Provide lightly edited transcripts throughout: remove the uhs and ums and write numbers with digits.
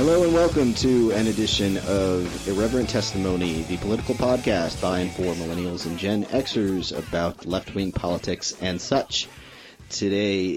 Hello and welcome to an edition of Irreverent Testimony, the political podcast by and for millennials and Gen Xers about left-wing politics and such. Tonight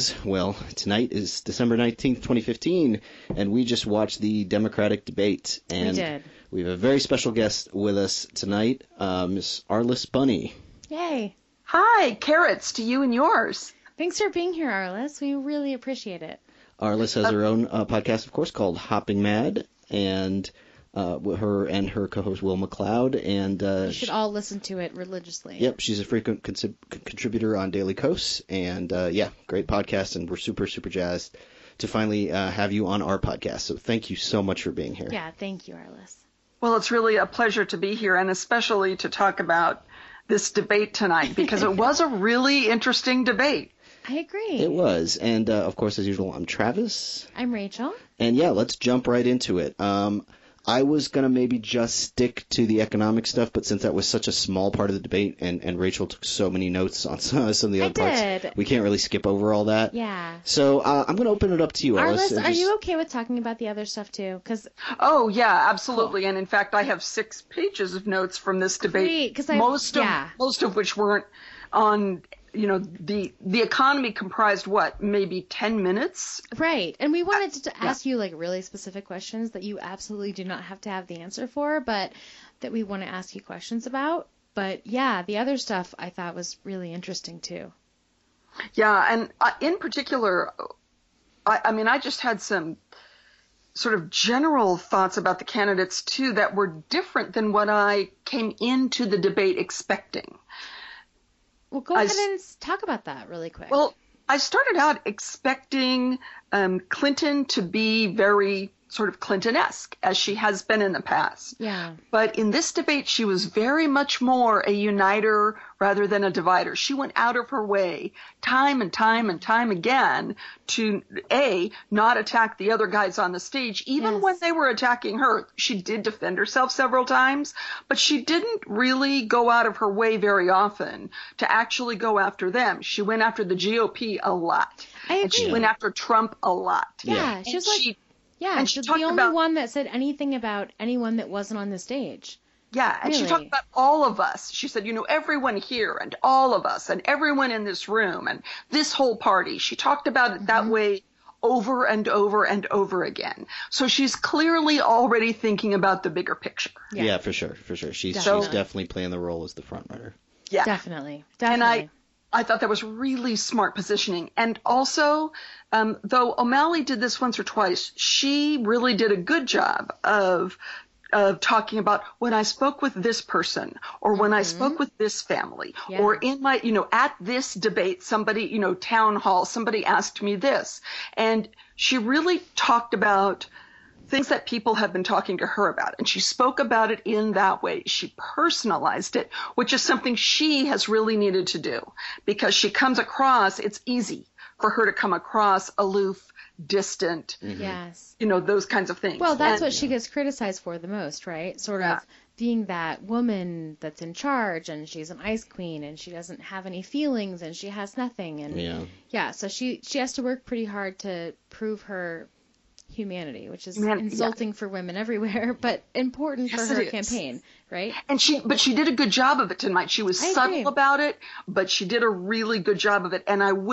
is December 19th, 2015, and we just watched the Democratic debate. And we did. We have a very special guest with us tonight, Miss Arliss Bunny. Yay. Hi, carrots to you and yours. Thanks for being here, Arliss. We really appreciate it. Arliss has her own podcast, of course, called Hopping Mad, and her and her co-host Will McLeod. And you should all listen to it religiously. Yep, she's a frequent contributor on Daily Kos, and great podcast, and we're super jazzed to finally have you on our podcast. So thank you so much for being here. Yeah, thank you, Arliss. Well, it's really a pleasure to be here, and especially to talk about this debate tonight, because it was a really interesting debate. I agree. It was. And, of course, as usual, I'm Travis. I'm Rachel. And, yeah, let's jump right into it. I was going to maybe just stick to the economic stuff, but since that was such a small part of the debate and Rachel took so many notes on some of the other parts, we can't really skip over all that. Yeah. So I'm going to open it up to you, Arliss. Arliss, are you okay with talking about the other stuff, too? Oh, yeah, absolutely. Cool. And, in fact, I have 6 pages of notes from this debate, most of which weren't on... You know, the economy comprised what, maybe 10 minutes? Right. And we wanted to ask you like really specific questions that you absolutely do not have to have the answer for, but that we want to ask you questions about. But yeah, the other stuff I thought was really interesting too. Yeah. And in particular, I just had some sort of general thoughts about the candidates too that were different than what I came into the debate expecting. Well, go ahead and talk about that really quick. Well, I started out expecting Clinton to be very sort of Clinton-esque, as she has been in the past. Yeah. But in this debate, she was very much more a uniter rather than a divider. She went out of her way time and time again to, not attack the other guys on the stage. Even when they were attacking her, she did defend herself several times, but she didn't really go out of her way very often to actually go after them. She went after the GOP a lot. I agree. And she went after Trump a lot. Yeah. She was like... Yeah, and she's the only one that said anything about anyone that wasn't on the stage. Yeah, and she talked about all of us. She said, everyone here and all of us and everyone in this room and this whole party. She talked about it that way over and over and over again. So she's clearly already thinking about the bigger picture. Yeah, for sure. She's definitely playing the role as the front runner. Yeah. Definitely. And I thought that was really smart positioning. And also, though O'Malley did this once or twice, she really did a good job of talking about when I spoke with this person or when I spoke with this family or in my, at this debate, somebody, town hall, somebody asked me this. And she really talked about things that people have been talking to her about. And she spoke about it in that way. She personalized it, which is something she has really needed to do because she comes across, it's easy for her to come across aloof, distant, yes, those kinds of things. Well, that's what she gets criticized for the most, right? Sort of being that woman that's in charge and she's an ice queen and she doesn't have any feelings and she has nothing. And so she has to work pretty hard to prove her humanity, which is insulting for women everywhere, but important for her campaign, right? And she did a good job of it tonight. She was subtle about it, but she did a really good job of it. And I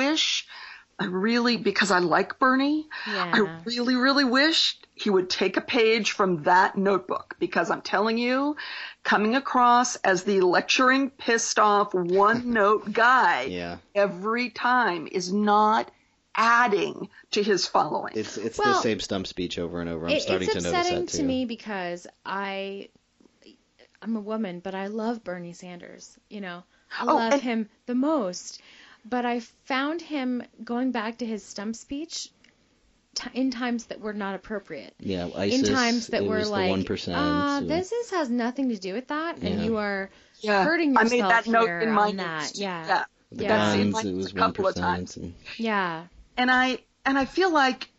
because I like Bernie, I really, really wished he would take a page from that notebook, because I'm telling you, coming across as the lecturing, pissed off, one note guy every time is not adding to his following. It's the same stump speech over and over. I'm starting to notice that too. It's upsetting to me because I'm a woman, but I love Bernie Sanders. I love him the most. But I found him going back to his stump speech in times that were not appropriate. Yeah, ISIS, in times that were like, 1%. This has nothing to do with that, and you are hurting yourself. I made that note in my notes. The guns, it was 1%. Yeah. And I feel like,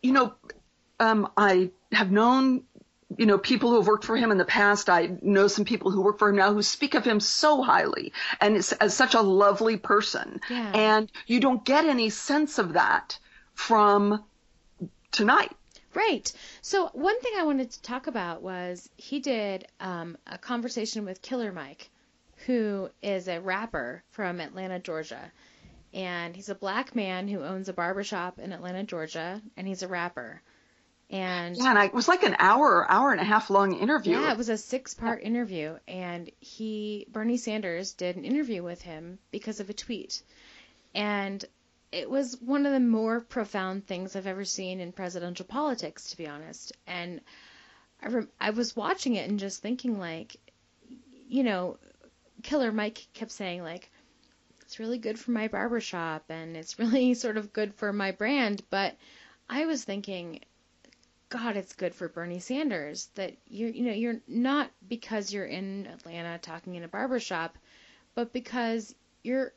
I have known, people who have worked for him in the past. I know some people who work for him now who speak of him so highly and as such a lovely person. Yeah. And you don't get any sense of that from tonight. Right. So one thing I wanted to talk about was he did a conversation with Killer Mike, who is a rapper from Atlanta, Georgia. And he's a black man who owns a barbershop in Atlanta, Georgia, and he's a rapper. And it was like an hour and a half long interview. Yeah, it was a 6-part interview, and Bernie Sanders did an interview with him because of a tweet. And it was one of the more profound things I've ever seen in presidential politics, to be honest. And I was watching it and just thinking, like, you know, Killer Mike kept saying, like, it's really good for my barbershop and it's really sort of good for my brand. But I was thinking, God, it's good for Bernie Sanders that you're not because you're in Atlanta talking in a barbershop, but because you're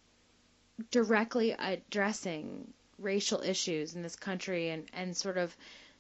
directly addressing racial issues in this country and sort of,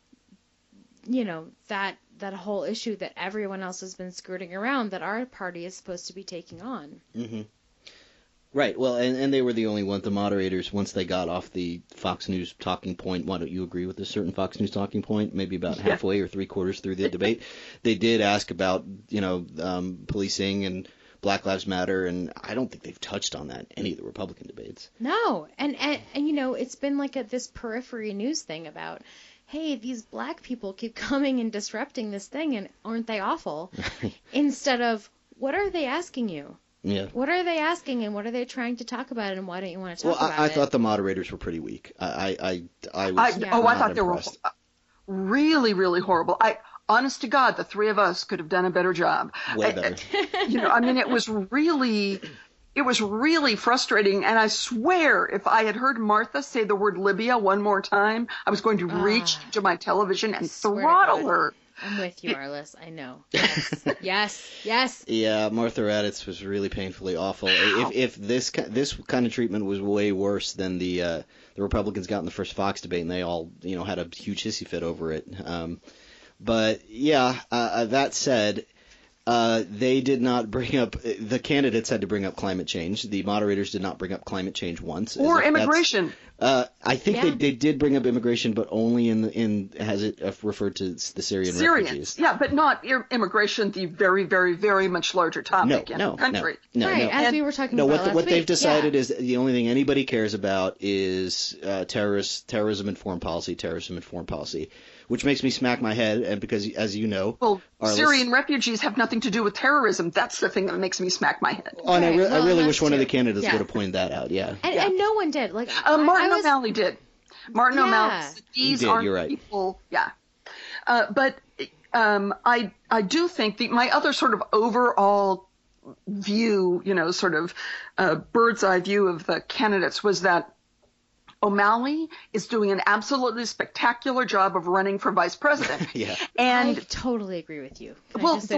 you know, that whole issue that everyone else has been skirting around that our party is supposed to be taking on. Mm-hmm. Right. Well, and they were the only one, the moderators, once they got off the Fox News talking point. Why don't you agree with a certain Fox News talking point? Maybe about halfway or 3/4 through the debate, they did ask about, you know, policing and Black Lives Matter, and I don't think they've touched on that in any of the Republican debates. No, and you know, it's been like this periphery news thing about, hey, these black people keep coming and disrupting this thing, and aren't they awful? Instead of, what are they asking you? Yeah. What are they asking, and what are they trying to talk about, and why don't you want to talk about it? I thought the moderators were pretty weak. I thought they were really, really horrible. Honest to God, the three of us could have done a better job. Way better. You know, I mean, it was really frustrating. And I swear, if I had heard Martha say the word Libya one more time, I was going to reach to my television and throttle her. I'm with you, Arliss. I know. Yes. Yeah, Martha Raddatz was really painfully awful. If this kind of treatment was way worse than the Republicans got in the first Fox debate, and they all, you know, had a huge hissy fit over it. But yeah, that said, they did not bring up, the candidates had to bring up climate change. The moderators did not bring up climate change once. Or immigration. I think they did bring up immigration, but only in has it referred to the Syrians. Refugees. Yeah, but not immigration, the very, very, very much larger topic in the country. No, as we were talking about what they've decided is the only thing anybody cares about is terrorism and foreign policy, which makes me smack my head, and because, as you know, Syrian refugees have nothing to do with terrorism. That's the thing that makes me smack my head. Oh, and I really wish one of the candidates would have pointed that out. Yeah, and no one did. Like Martin O'Malley did. Martin O'Malley said these aren't people. Yeah, but I do think my other sort of overall view, you know, sort of bird's eye view of the candidates was that O'Malley is doing an absolutely spectacular job of running for vice president. Yeah. And I totally agree with you. The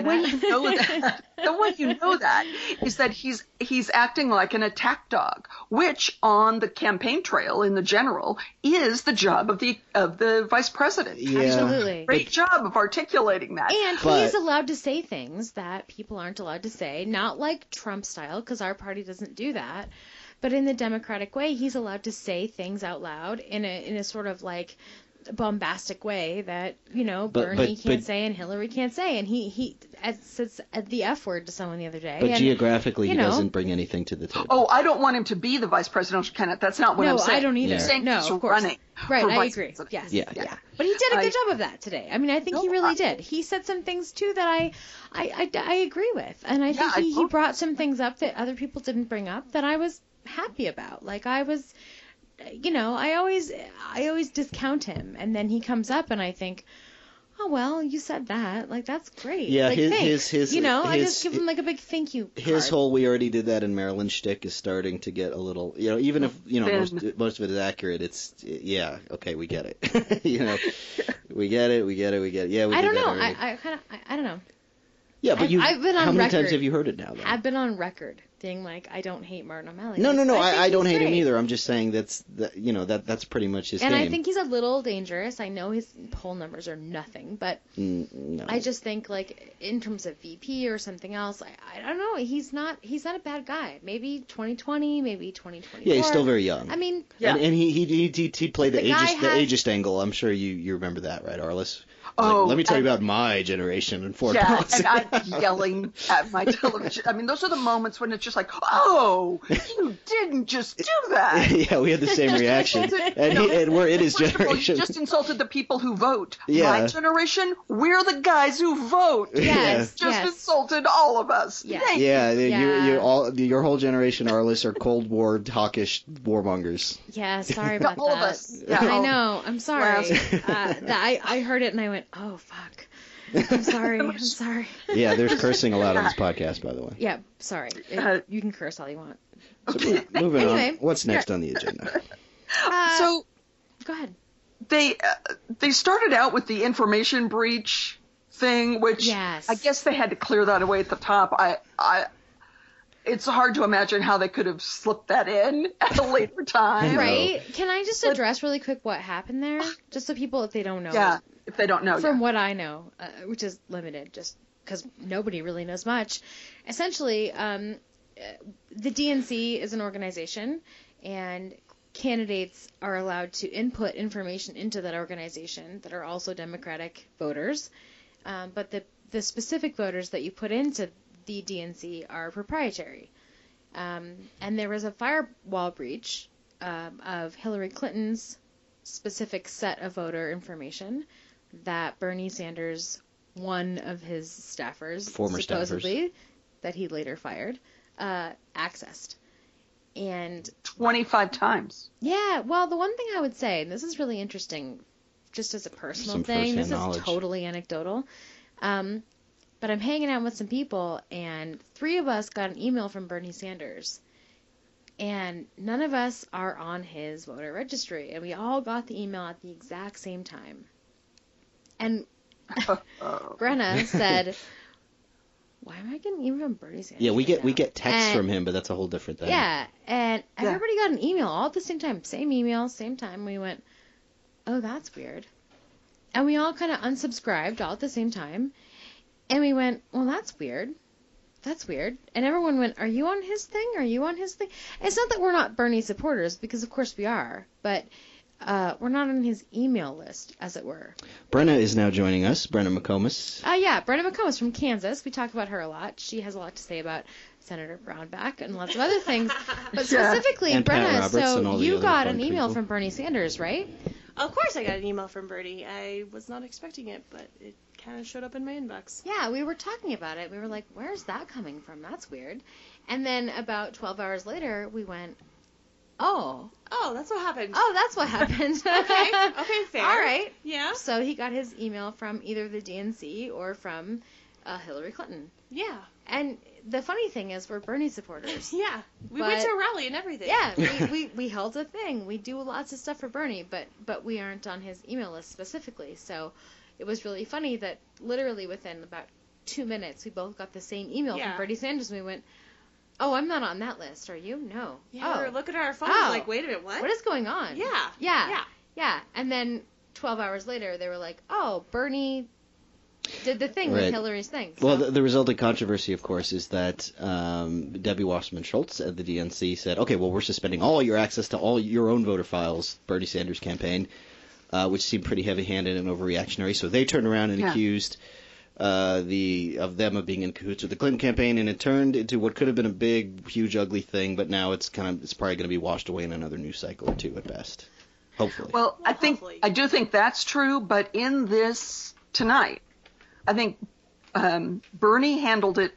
way you know that is that he's acting like an attack dog, which on the campaign trail in the general is the job of the vice president. Yeah. Absolutely. Great job of articulating that. And he is allowed to say things that people aren't allowed to say, not like Trump style, because our party doesn't do that. But in the Democratic way, he's allowed to say things out loud in a sort of like bombastic way that, you know, Bernie can't say and Hillary can't say. And he says the F word to someone the other day. But geographically, he doesn't bring anything to the table. Oh, I don't want him to be the vice presidential candidate. That's not what I'm saying. No, I don't either. I'm saying he's of course. running. Right, I vice agree. president. Yes. Yeah. But he did a good job of that today. I mean, I think he really did. He said some things, too, that I agree with. And I think he brought some things up that other people didn't bring up that I was happy about. Like I was, you know, I always discount him, and then he comes up and I think, oh well, you said that, like that's great. Yeah, like, his you know, I just give him like a big thank you card. His whole "we already did that in Maryland" shtick is starting to get a little, you know, even if you know most of it is accurate, it's okay, we get it. You know, we get it. Yeah, I don't know. I don't know. Yeah, but I've been on how many record. times have you heard it now? Though? I've been on record being like, I don't hate Martin O'Malley. No. I don't hate him either. I'm just saying that's pretty much his game. And I think he's a little dangerous. I know his poll numbers are nothing, but no. I just think like in terms of VP or something else, I don't know. He's not a bad guy. Maybe 2020, maybe 2024. Yeah, he's still very young. I mean, and he played the ageist angle. I'm sure you remember that, right, Arliss? Oh, let me tell you about my generation in foreign policy. And I'm yelling at my television. I mean, those are the moments when it's just like, oh, you didn't just do that. Yeah, we had the same reaction. And we're in his generation. You just insulted the people who vote. Yeah. My generation, we're the guys who vote. Yes. Just insulted all of us. Yeah. Your whole generation, Arliss, are Cold War hawkish warmongers. Yeah, sorry about all that. Of us. Yeah. I know. I'm sorry. I heard it and I went, oh, fuck. I'm sorry. Yeah, there's cursing allowed on this podcast, by the way. Yeah, sorry. You can curse all you want. So, moving on. What's next on the agenda? So, go ahead. They started out with the information breach thing, which yes. I guess they had to clear that away at the top. It's hard to imagine how they could have slipped that in at a later time. Right? Can I just address really quick what happened there? Just so people, if they don't know. Yeah, if they don't know. From what I know, which is limited, just because nobody really knows much. Essentially, the DNC is an organization, and candidates are allowed to input information into that organization that are also Democratic voters. But the specific voters that you put into the DNC are proprietary. And there was a firewall breach of Hillary Clinton's specific set of voter information that Bernie Sanders, one of his staffers, supposedly, that he later fired, accessed. And 25 times. Yeah, well, the one thing I would say, and this is really interesting, just as a personal thing, this is totally anecdotal, but I'm hanging out with some people, and 3 of us got an email from Bernie Sanders, and none of us are on his voter registry, and we all got the email at the exact same time. And Brenna said, why am I getting an email from Bernie Sanders? Yeah, we get text from him, but that's a whole different thing. Yeah, and everybody got an email all at the same time. Same email, same time. We went, oh, that's weird. And we all kind of unsubscribed all at the same time. And we went, well, that's weird. That's weird. And everyone went, are you on his thing? Are you on his thing? It's not that we're not Bernie supporters, because of course we are. But we're not on his email list, as it were. Brenna is now joining us. Brenna McComas. Yeah, Brenna McComas from Kansas. We talk about her a lot. She has a lot to say about Senator Brownback and lots of other things. But specifically, Brenna, so you got an email from Bernie Sanders, right? Of course I got an email from Bernie. I was not expecting it, but it kind of showed up in my inbox. Yeah, we were talking about it. We were like, where's that coming from? That's weird. And then about 12 hours later, we went, oh, that's what happened. Oh, that's what happened. Okay, fair. All right. Yeah. So he got his email from either the DNC or from Hillary Clinton. Yeah. And the funny thing is, we're Bernie supporters. Yeah. We went to a rally and everything. Yeah, we held a thing. We do lots of stuff for Bernie, but we aren't on his email list specifically. So it was really funny that literally within about 2 minutes, we both got the same email from Bernie Sanders, and we went, oh, I'm not on that list. Are you? No. Yeah, we were looking at our phones like, wait a minute, what? What is going on? Yeah. And then 12 hours later, they were like, oh, Bernie did the thing with Hillary's thing. So. Well, the resulting controversy, of course, is that Debbie Wasserman Schultz at the DNC said, okay, well, we're suspending all your access to all your own voter files, Bernie Sanders campaign, which seemed pretty heavy-handed and overreactionary. So they turned around and accused of them of being in cahoots with the Clinton campaign, and it turned into what could have been a big, huge, ugly thing, but now it's probably going to be washed away in another news cycle or two at best. Hopefully. Well, I do think that's true, but in this tonight, I think Bernie handled it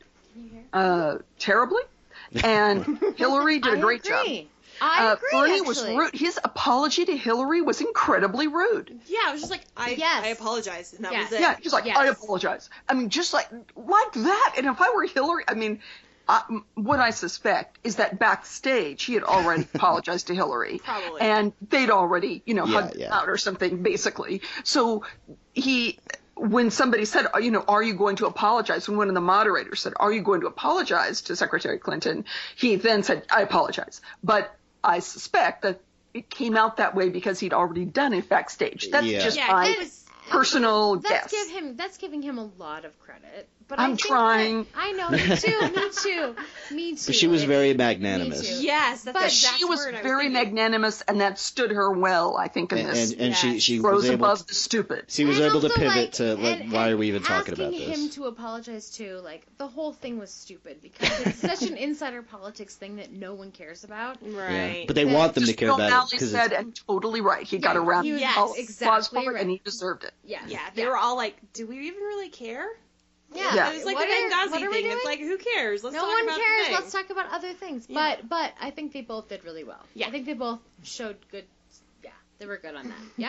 terribly, and Hillary did a great job. I agree, Bernie was rude. His apology to Hillary was incredibly rude. Yeah, I was just like, I apologize, and that was it. Yeah, he's like, I apologize. I mean, just like that. And if I were Hillary, I mean, what I suspect is that backstage he had already apologized to Hillary. Probably. And they'd already, hugged it out or something, basically. So when somebody said, are you going to apologize? When one of the moderators said, are you going to apologize to Secretary Clinton? He then said, I apologize. But I suspect that it came out that way because he'd already done it backstage. That's just my personal guess. That's giving him a lot of credit. But I'm trying. I know, me too. But she was very magnanimous. Yes, but she was very magnanimous, and that stood her well, I think, in this. And she rose was able above the stupid. She was able to pivot to why are we even talking about this? Asking him to apologize too, the whole thing was stupid because it's such an insider politics thing that no one cares about. Right. Yeah. But they want them to care about it. Said, and totally right. He got around exactly right. and he deserved it. Yeah. They were all like, do we even really care? Yeah. It was like the Benghazi thing. It's like, who cares? No one cares. Let's talk about other things. Yeah. But I think they both did really well. Yeah. I think they both showed good. Yeah, they were good on that. Yeah.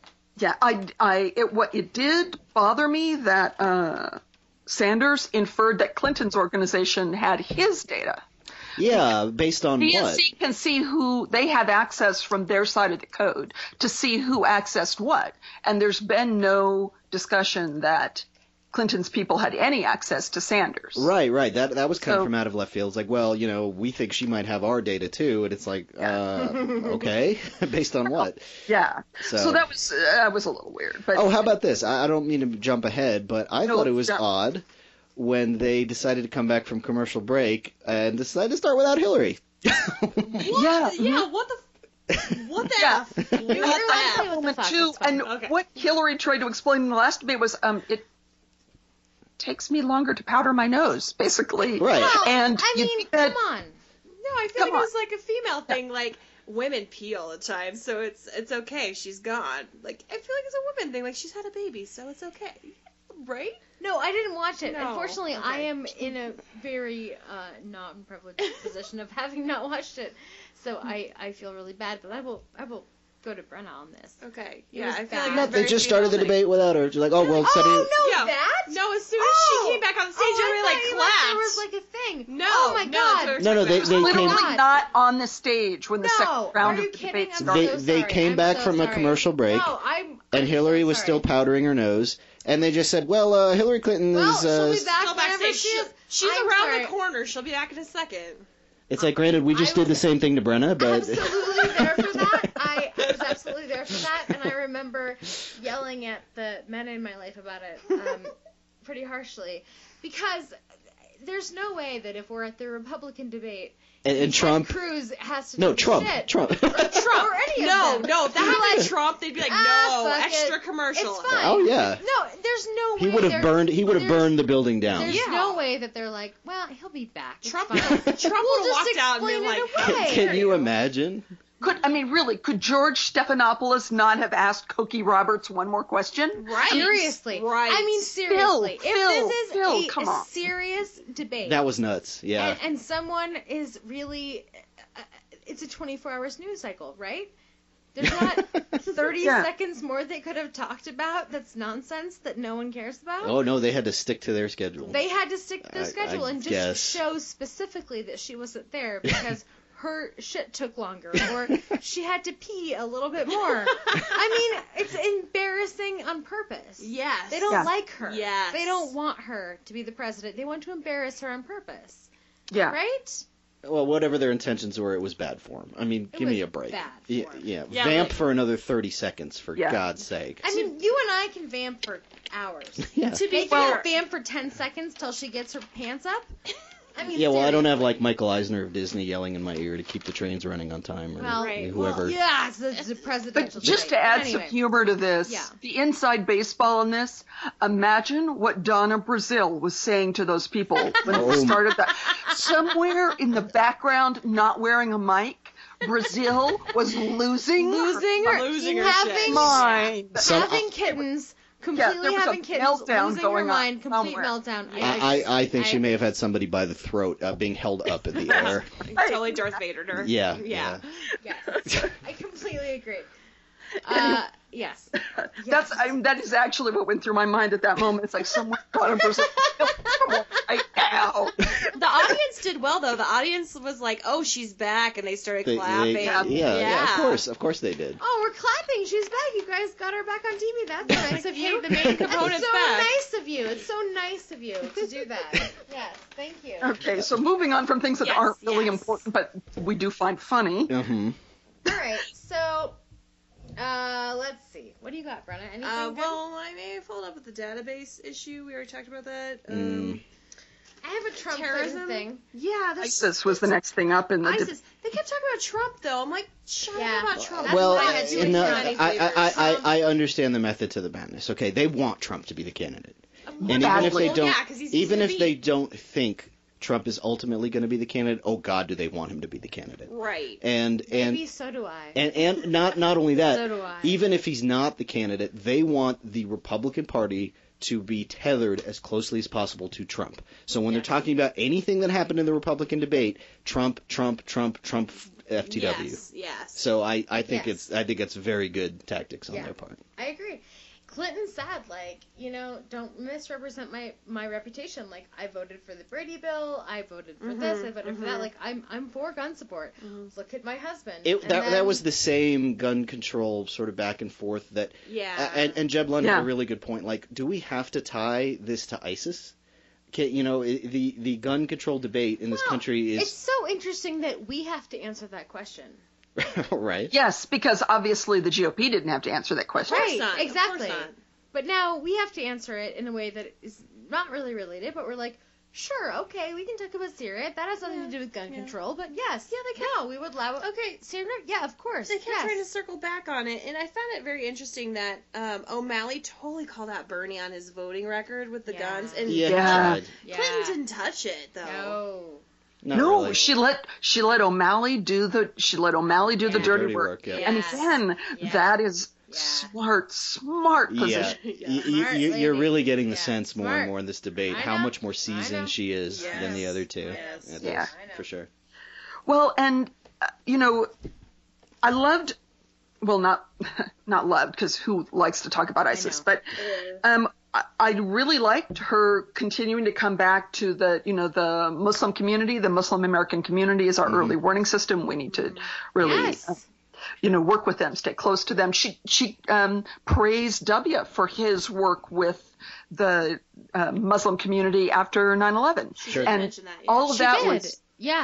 Yeah. It did bother me that Sanders inferred that Clinton's organization had his data. Yeah, based on what? DNC can see who they have access from their side of the code to see who accessed what, and there's been no discussion that Clinton's people had any access to Sanders. Right. That was kind of from out of left field. It's like, well, we think she might have our data too, and it's like, okay, based on what? Yeah. So that was a little weird. But how about this? I don't mean to jump ahead, but I thought it was odd when they decided to come back from commercial break and decided to start without Hillary. Yeah. Yeah. What the F? You had that moment too. And what Hillary tried to explain in the last debate was, it takes me longer to powder my nose, basically. Right. Well, and come on. No, I feel like it was like a female thing. Like, women pee all the time, so it's okay. She's gone. Like, I feel like it's a woman thing. Like, she's had a baby, so it's okay. Right? No, I didn't watch it. No. Unfortunately, I am in a very not privileged position of having not watched it, so I feel really bad. But I will go to Brenna on this. Okay. Yeah, I feel like they just started the debate without her. You're like, that? No, as soon as she came back on the stage, everybody clapped. There was like a thing. No. Oh my God. No, they literally came not on the stage when the second round of the debate started. They came back from a commercial break, and Hillary was still powdering her nose, and they just said, well, Hillary Clinton is she'll be back still backstage. She's around the corner. She'll be back in a second. It's like, granted, we just did the same thing to Brenna, but absolutely there for that. I was absolutely there for that, and I remember yelling at the men in my life about it pretty harshly, because there's no way that if we're at the Republican debate and Trump, Cruz has to Trump, shit. Trump, or any of them. No, if that happened to Trump, they'd be like, no, extra it. commercial. It's fine. Oh yeah. No, there's no way. He would have burned the building down. There's no way that they're like, well, he'll be back. Trump would have walked out and been like, can you imagine? Could George Stephanopoulos not have asked Cokie Roberts one more question? Right. Seriously. Right. I mean, seriously. If this is come a on. serious debate. That was nuts. Yeah. And someone is really, it's a 24-hour news cycle, right? There's not 30 seconds more they could have talked about that's nonsense that no one cares about. Oh, no, they had to stick to their schedule. They had to stick to their schedule and just show specifically that she wasn't there because her shit took longer, or she had to pee a little bit more. I mean, it's embarrassing on purpose. Yes. They don't like her. Yes. They don't want her to be the president. They want to embarrass her on purpose. Yeah. Right? Well, whatever their intentions were, it was bad form. I mean, give me a break. Bad form. Yeah, vamp for another 30 seconds, for God's sake. I mean, you and I can vamp for hours. Yeah. To be fair, vamp for 10 seconds till she gets her pants up. I mean, yeah, well, I don't have like Michael Eisner of Disney yelling in my ear to keep the trains running on time, or whoever. Well, yeah, it's the presidential. But just to add some humor to this, the inside baseball in this, imagine what Donna Brazile was saying to those people when we started that. Somewhere in the background, not wearing a mic, Brazile was losing her mind. Having kittens. Completely having kittens, losing her mind, complete meltdown. I think she may have had somebody by the throat being held up in the air. Totally Darth Vadered her. Yeah. Yes. I completely agree. Yes. That is actually what went through my mind at that moment. It's like someone got a person right now. The audience did well though. The audience was like, "Oh, she's back," and they started clapping. Yeah, of course they did. Oh, we're clapping. She's back. You guys got her back on TV. That's nice of you. The main component's so back. nice of you. It's so nice of you to do that. Yes, thank you. Okay, so moving on from things that aren't really important, but we do find funny. Mm-hmm. All right, so let's see. What do you got, Brenna? Anything good? Well, I may have followed up with the database issue. We already talked about that. I have a Trump terrorism thing. Yeah, ISIS was the next thing up in the. ISIS. They kept talking about Trump, though. I'm like, shut up about Trump. Well, I I understand the method to the madness. Okay, they want Trump to be the candidate, and even if they don't think Trump is ultimately going to be the candidate, oh God, do they want him to be the candidate? Right. And maybe so do I. And not only that, so do I. Even if he's not the candidate, they want the Republican Party to be tethered as closely as possible to Trump. So when they're talking about anything that happened in the Republican debate, Trump, FTW. Yes. So I think it's very good tactics on their part. I agree. Clinton said, like, don't misrepresent my reputation. Like, I voted for the Brady bill. I voted for this. I voted for that. Like, I'm for gun support. Look at my husband. That was the same gun control sort of back and forth that. Yeah. And Jeb Lund had a really good point. Like, do we have to tie this to ISIS? The gun control debate in this country is. It's so interesting that we have to answer that question. Right. Yes, because obviously the GOP didn't have to answer that question. Right, not. exactly. Of course not. But now we have to answer it in a way that is not really related, but we're like, sure, okay, we can talk about Syria. That has nothing to do with gun control, but yes. Yeah, they can. No, we would allow it. Okay, Syria, yeah, of course. They kept trying to circle back on it, and I found it very interesting that O'Malley totally called out Bernie on his voting record with the guns, and Clinton didn't touch it, though. No. No, really. she let O'Malley do the dirty work. And again, that is smart position. You're really getting the sense more and more in this debate how much more seasoned she is than the other two. Yes. For sure. Well, and I loved, well, not loved, because who likes to talk about ISIS, but I really liked her continuing to come back to the Muslim community. The Muslim American community is our early warning system. We need to really, work with them, stay close to them. She praised W for his work with the Muslim community after 9/11. Sure. And all of that was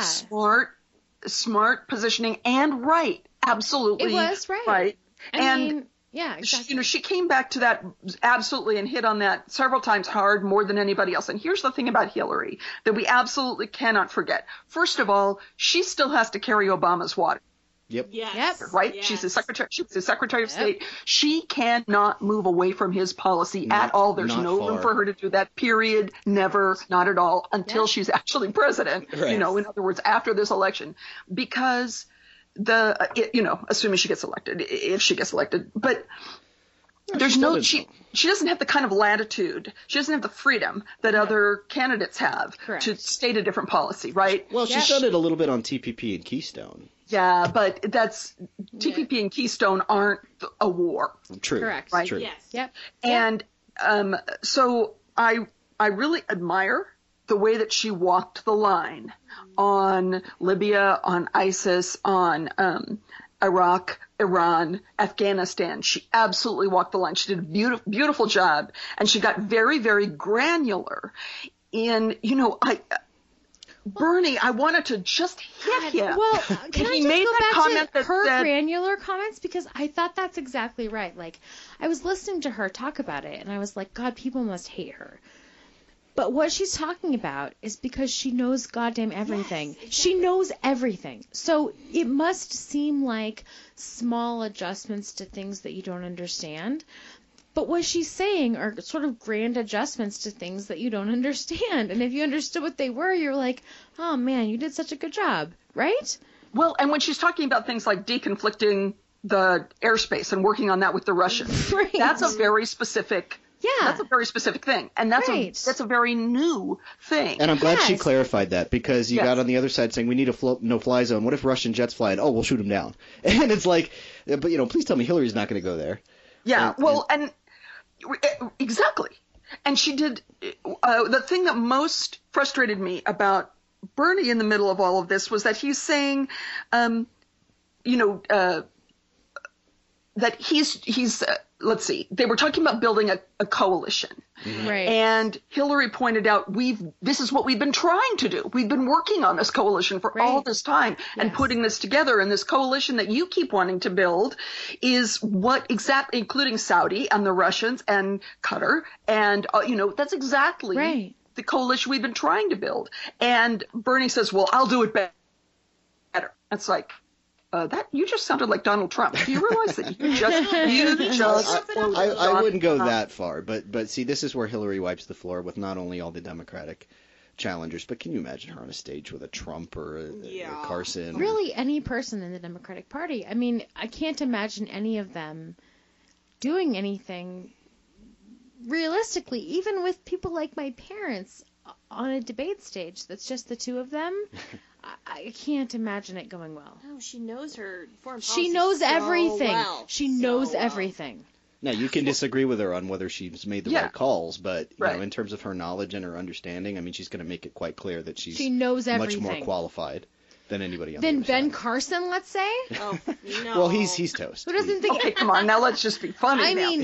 smart positioning and right. Absolutely. It was right. Right. I mean, yeah, exactly. She came back to that absolutely and hit on that several times hard, more than anybody else. And here's the thing about Hillary that we absolutely cannot forget. First of all, she still has to carry Obama's water. Yep. Yes. Right? Yes. She's the secretary. She was the Secretary of State. She cannot move away from his policy at all. There's no room for her to do that. Period. Never. Not at all. Until she's actually president. Right. In other words, after this election, because assuming she gets elected, if she gets elected, but there's she doesn't have the kind of latitude. She doesn't have the freedom that other candidates have to state a different policy, right? Well, she's done it a little bit on TPP and Keystone. Yeah, but TPP and Keystone aren't a war. True. Correct. Right? Yes. Yep. And so I really admire the way that she walked the line on Libya, on ISIS, on Iraq, Iran, Afghanistan. She absolutely walked the line. She did a beautiful job, and she got very, very granular in, Bernie, I wanted to just hit him. Well, can I made just that go comment back to her said, granular comments? Because I thought that's exactly right. Like, I was listening to her talk about it, and I was like, God, people must hate her. But what she's talking about is because she knows goddamn everything. Yes, exactly. She knows everything. So it must seem like small adjustments to things that you don't understand. But what she's saying are sort of grand adjustments to things that you don't understand. And if you understood what they were, you're like, oh, man, you did such a good job, right? Well, and when she's talking about things like deconflicting the airspace and working on that with the Russians, that's a very specific that's a very specific thing. And that's a very new thing. And I'm glad she clarified that, because you got on the other side saying we need a no-fly zone. What if Russian jets fly in? Oh, we'll shoot them down. And it's like, but, please tell me Hillary's not going to go there. Yeah, and exactly. And she did the thing that most frustrated me about Bernie in the middle of all of this was that he's saying, that he's let's see, they were talking about building a coalition. Mm-hmm. Right. And Hillary pointed out, this is what we've been trying to do. We've been working on this coalition for all this time and putting this together. And this coalition that you keep wanting to build is what exactly, including Saudi and the Russians and Qatar. And, that's exactly the coalition we've been trying to build. And Bernie says, well, I'll do it better. It's like, that you just sounded like Donald Trump. Do you realize that you just I wouldn't go that far, but see, this is where Hillary wipes the floor with not only all the Democratic challengers, but can you imagine her on a stage with a Trump or a Carson? Really, any person in the Democratic Party. I mean, I can't imagine any of them doing anything realistically, even with people like my parents on a debate stage that's just the two of them. I can't imagine it going well. No, she knows her foreign policy. She knows everything. Well. She knows everything. Now, you can disagree with her on whether she's made the right calls, but in terms of her knowledge and her understanding, I mean, she's going to make it quite clear that she knows everything. Much more qualified than anybody else. Than Ben Carson, let's say? Oh, no. Well, he's toast. Who doesn't think? Okay, come on, now let's just be funny. I mean,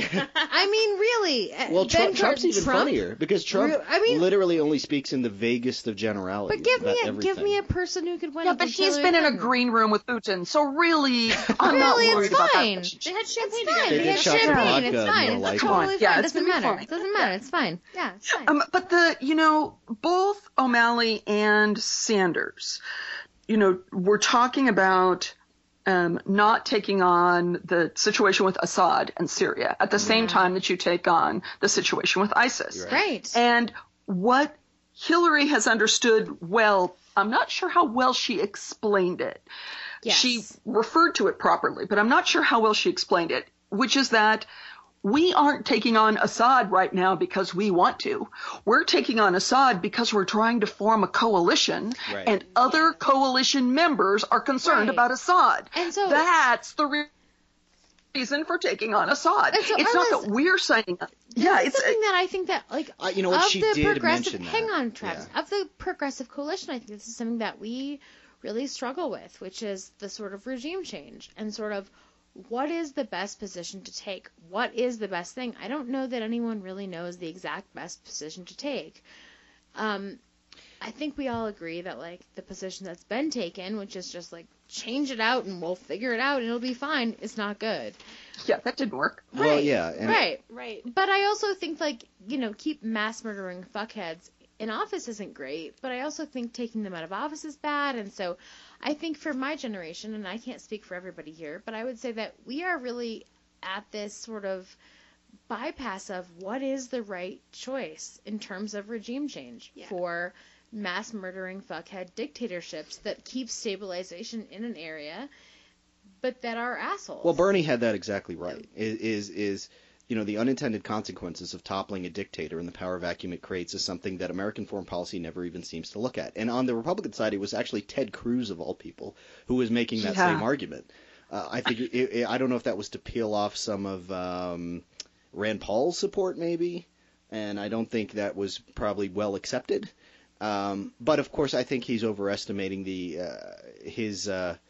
really. Well, Trump's even funnier because Trump literally only speaks in the vaguest of generalities. But give me a person who could win. Yeah, but he's been in a green room with Putin, so really, I'm not worried about that. They had champagne together. They had champagne. It's fine. It's totally fine. It doesn't matter. It doesn't matter. It's fine. Yeah, it's fine. But both O'Malley and Sanders, we're talking about not taking on the situation with Assad and Syria at the same time that you take on the situation with ISIS. Right. And what Hillary has understood well, I'm not sure how well she explained it. Yes. She referred to it properly, but I'm not sure how well she explained it, which is that we aren't taking on Assad right now because we want to. We're taking on Assad because we're trying to form a coalition, and other coalition members are concerned about Assad. And so that's the reason for taking on Assad. So it's not that we're signing up. Yeah, it's something that I think that, she did mention that. Hang on, Travis. Yeah. Of the progressive coalition, I think this is something that we really struggle with, which is the sort of regime change and sort of what is the best position to take? What is the best thing? I don't know that anyone really knows the exact best position to take. I think we all agree that, the position that's been taken, which is just, change it out and we'll figure it out and it'll be fine, is not good. Yeah, that didn't work. Right. Well, yeah. Right. But I also think, keep mass murdering fuckheads in office isn't great, but I also think taking them out of office is bad, and so I think for my generation, and I can't speak for everybody here, but I would say that we are really at this sort of bypass of what is the right choice in terms of regime change for mass murdering fuckhead dictatorships that keep stabilization in an area, but that are assholes. Well, Bernie had that exactly right. Is the unintended consequences of toppling a dictator and the power vacuum it creates is something that American foreign policy never even seems to look at. And on the Republican side, it was actually Ted Cruz, of all people, who was making that same argument. I think I don't know if that was to peel off some of Rand Paul's support, maybe, and I don't think that was probably well accepted. But of course, I think he's overestimating his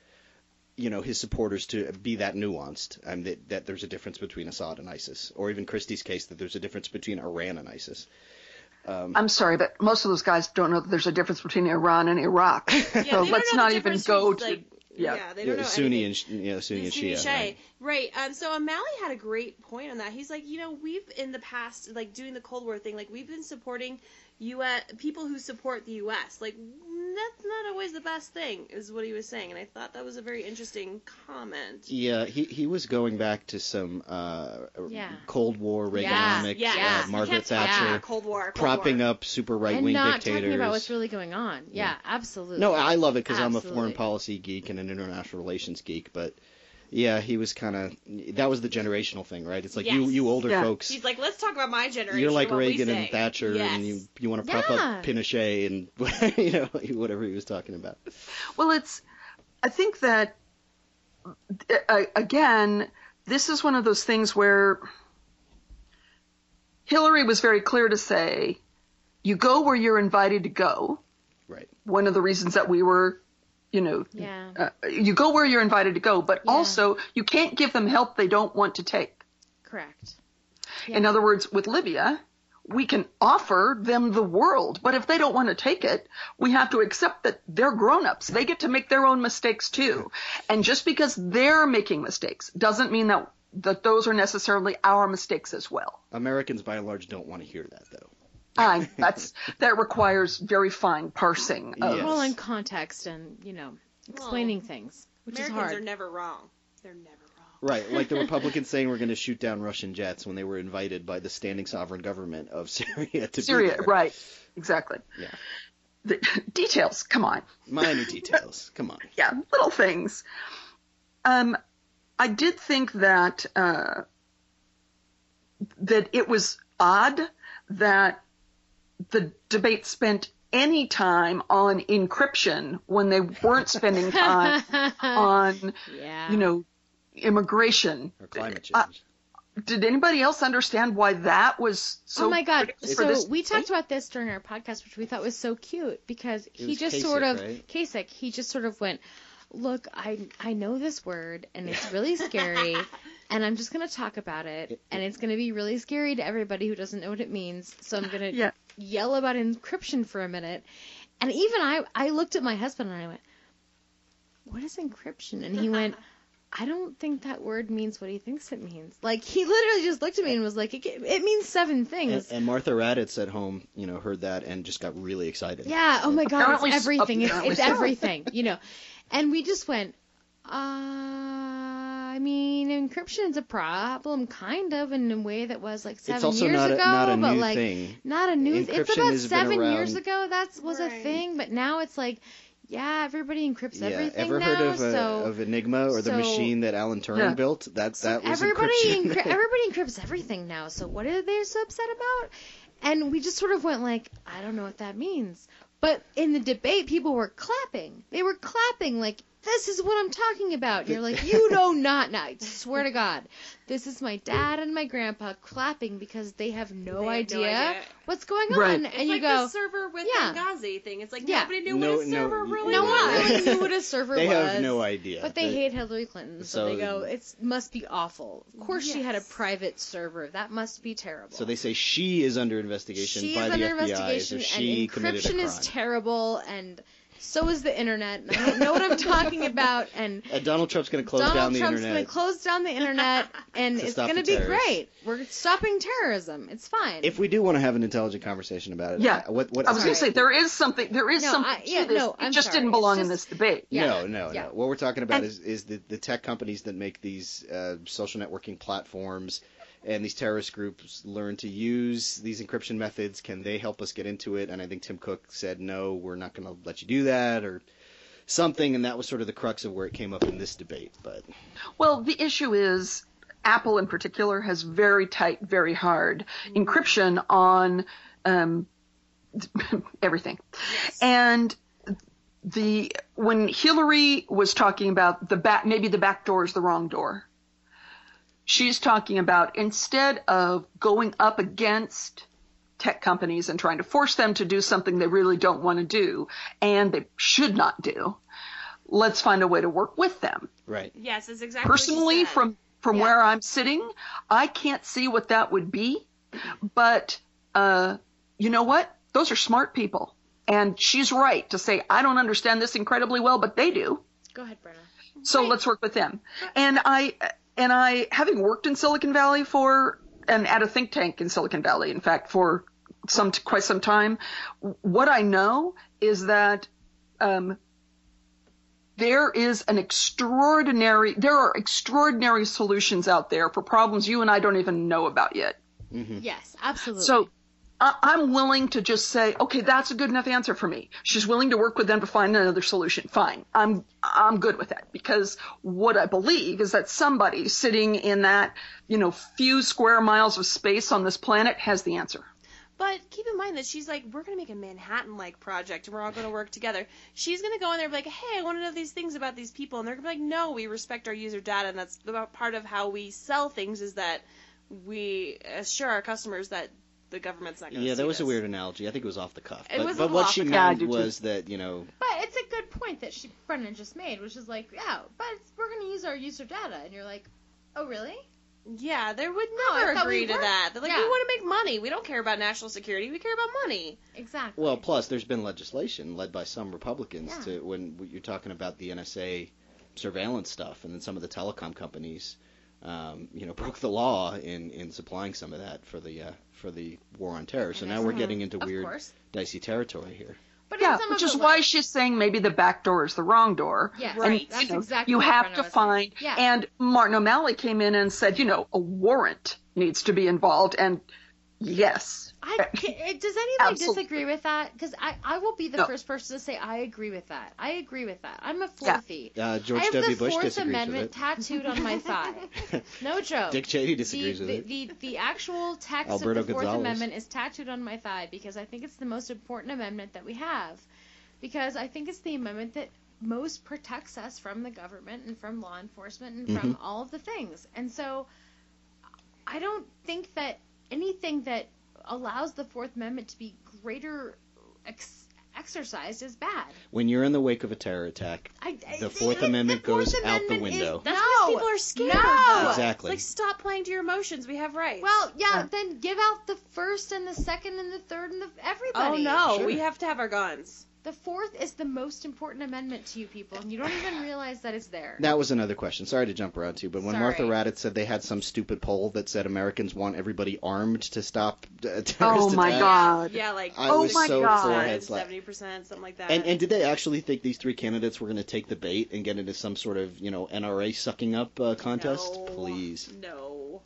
supporters to be that nuanced, that there's a difference between Assad and ISIS, or even Christie's case that there's a difference between Iran and ISIS. I'm sorry, but most of those guys don't know that there's a difference between Iran and Iraq. So let's not even go to they don't know Sunni anything. and Sunni and Shia. Right. So O'Malley had a great point on that. He's like, we've in the past, doing the Cold War thing, we've been supporting people who support the U.S. That's not always the best thing, is what he was saying, and I thought that was a very interesting comment. Yeah, he was going back to some Cold War Reaganomics, Margaret Thatcher, Cold War, propping up super right-wing dictators. And not talking about what's really going on. Yeah, absolutely. No, I love it because I'm a foreign policy geek and an international relations geek, but yeah, he was kind of – that was the generational thing, right? It's you older folks. He's like, let's talk about my generation. You're like Reagan and Thatcher, and you want to prop up Pinochet and whatever he was talking about. Well, I think that, again, this is one of those things where Hillary was very clear to say, you go where you're invited to go. Right. One of the reasons that we were you go where you're invited to go, but also you can't give them help they don't want to take. Correct. Yeah. In other words, with Libya, we can offer them the world, but if they don't want to take it, we have to accept that they're grown-ups. They get to make their own mistakes too. And just because they're making mistakes doesn't mean that those are necessarily our mistakes as well. Americans, by and large, don't want to hear that, though. That requires very fine parsing. Well, in context and, explaining things, which Americans is hard. Are never wrong. They're never wrong. Right, like the Republicans saying we're going to shoot down Russian jets when they were invited by the standing sovereign government of Syria to be there. Right, exactly. Yeah. The details, come on. Minor details, come on. Yeah, little things. I did think that that it was odd that the debate spent any time on encryption when they weren't spending time on, immigration or climate change. Did anybody else understand why that was so? Oh my God! So we talked about this during our podcast, which we thought was so cute because he just Kasich, he just sort of went, "Look, I know this word and it's really scary, and I'm just gonna talk about it, and it's gonna be really scary to everybody who doesn't know what it means. So I'm gonna yell about encryption for a minute." And even I looked at my husband and I went, "What is encryption?" And he went, "I don't think that word means what he thinks it means." Like, he literally just looked at me and was like, it means 7 things. And Martha Raddatz at home, heard that and just got really excited. Yeah, oh my God, it's everything. It's everything, And we just went, encryption is a problem, kind of, in a way that was like 7 years ago. It's also not a new thing. Not a new thing. It's about 7 years ago that was a thing, but now it's like, everybody encrypts everything ever now. Heard of Enigma or the machine that Alan Turing built? That was encryption. Everybody encrypts everything now. So what are they so upset about? And we just sort of went like, I don't know what that means. But in the debate, people were clapping. They were clapping like, this is what I'm talking about. And you're like, you do not know. I swear to God. This is my dad and my grandpa clapping because they have no idea what's going on. It's and like you go, the server with Benghazi thing. It's like nobody knew what a server really no was. one really knew what a server they was. They have no idea. But they hate Hillary Clinton, so they go, it must be awful. Of course she had a private server. That must be terrible. So they say she is under investigation by the FBI. So she committed a crime. Encryption is terrible, and so is the internet. And I don't know what I'm talking about. And Donald Trump's going to close down the internet. Donald Trump's going to close down the internet, and it's going to be great. We're stopping terrorism. It's fine. If we do want to have an intelligent conversation about it, I was going to say there is something to this. It just didn't belong in this debate. No. What we're talking about is the tech companies that make these social networking platforms. And these terrorist groups learn to use these encryption methods. Can they help us get into it? And I think Tim Cook said, no, we're not going to let you do that or something. And that was sort of the crux of where it came up in this debate. Well, the issue is Apple in particular has very tight, very hard encryption on everything. Yes. And when Hillary was talking about maybe the back door is the wrong door. She's talking about instead of going up against tech companies and trying to force them to do something they really don't want to do and they should not do, let's find a way to work with them. Right. Yes, that's exactly personally, what she said. from where I'm sitting, I can't see what that would be. But you know what? Those are smart people. And she's right to say, I don't understand this incredibly well, but they do. Go ahead, Brenna. So let's work with them. And I, having worked in Silicon Valley and at a think tank in Silicon Valley, in fact, for quite some time, what I know is that there are extraordinary solutions out there for problems you and I don't even know about yet. Mm-hmm. Yes, absolutely. So I'm willing to just say, okay, that's a good enough answer for me. She's willing to work with them to find another solution. Fine. I'm good with that, because what I believe is that somebody sitting in that, few square miles of space on this planet has the answer. But keep in mind that she's like, we're going to make a Manhattan-like project, and we're all going to work together. She's going to go in there and be like, hey, I want to know these things about these people. And they're going to be like, no, we respect our user data, and that's part of how we sell things, is that we assure our customers that the government's not going to see that was this. a weird analogy. I think it was off the cuff. But what she meant was that, But it's a good point. point that Brennan just made, which is like, yeah, but we're going to use our user data. And you're like, oh, really? Yeah, they would never agree to that. They're like, we want to make money. We don't care about national security. We care about money. Exactly. Well, plus there's been legislation led by some Republicans to when you're talking about the NSA surveillance stuff, and then some of the telecom companies, broke the law in supplying some of that for the war on terror. So now we're getting into weird, dicey territory here. But which is why she's saying maybe the back door is the wrong door. Yeah, right. And, that's exactly you what have Brennan to was find. saying. And Martin O'Malley came in and said, a warrant needs to be involved. And yes. Does anybody disagree with that? Because I will be the first person to say I agree with that. I agree with that. I'm a Fourthie. George I have W. the Bush Fourth disagrees Amendment with it. tattooed on my thigh. No joke. Dick Cheney disagrees with it. The actual text Alberto of the Fourth Gonzalez. Amendment is tattooed on my thigh because I think it's the most important amendment that we have. Because I think it's the amendment that most protects us from the government and from law enforcement and from all of the things. And so I don't think that anything that allows the Fourth Amendment to be greater exercised is bad. When you're in the wake of a terror attack, the Fourth Amendment goes out the window. That's because people are scared. No. Exactly. It's like, stop playing to your emotions. We have rights. Well, then give out the first and the second and the third and everybody. Oh, no. Sure. We have to have our guns. The Fourth is the most important amendment to you people, and you don't even realize that it's there. That was another question. Sorry to jump around too, but when Martha Raddatz said they had some stupid poll that said Americans want everybody armed to stop terrorist attacks. Oh my God! Yeah, like I was so 70%, something like that. And did they actually think these three candidates were going to take the bait and get into some sort of NRA sucking up contest? No. Please. No.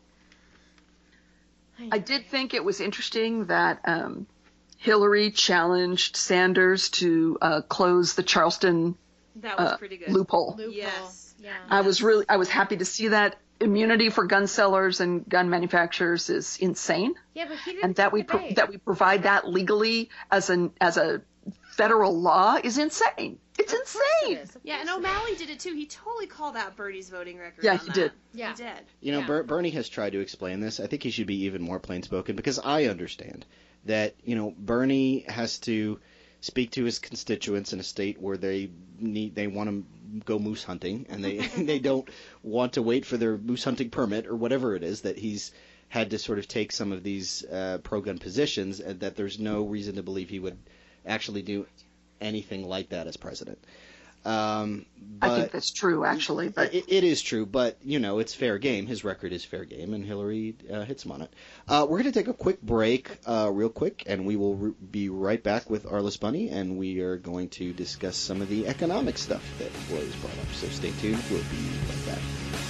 I did think it was interesting that Hillary challenged Sanders to close the Charleston that was pretty good. loophole. Yes. Yeah. I was happy to see that. Immunity for gun sellers and gun manufacturers is insane. Yeah, but he didn't. And that we provide that legally as a federal law is insane. It's insane. Yeah, and O'Malley did it too. He totally called out Bernie's voting record. Yeah, he did. Yeah, he did. Bernie has tried to explain this. I think he should be even more plain spoken because I understand that Bernie has to speak to his constituents in a state where they want to go moose hunting and they don't want to wait for their moose hunting permit or whatever it is that he's had to sort of take some of these pro-gun positions, and that there's no reason to believe he would actually do anything like that as president. But I think that's true, actually. But it is true, but it's fair game. His record is fair game, and Hillary hits him on it. We're going to take a quick break, real quick, and we will be right back with Arliss Bunny, and we are going to discuss some of the economic stuff that was brought up. So stay tuned. We'll be right back.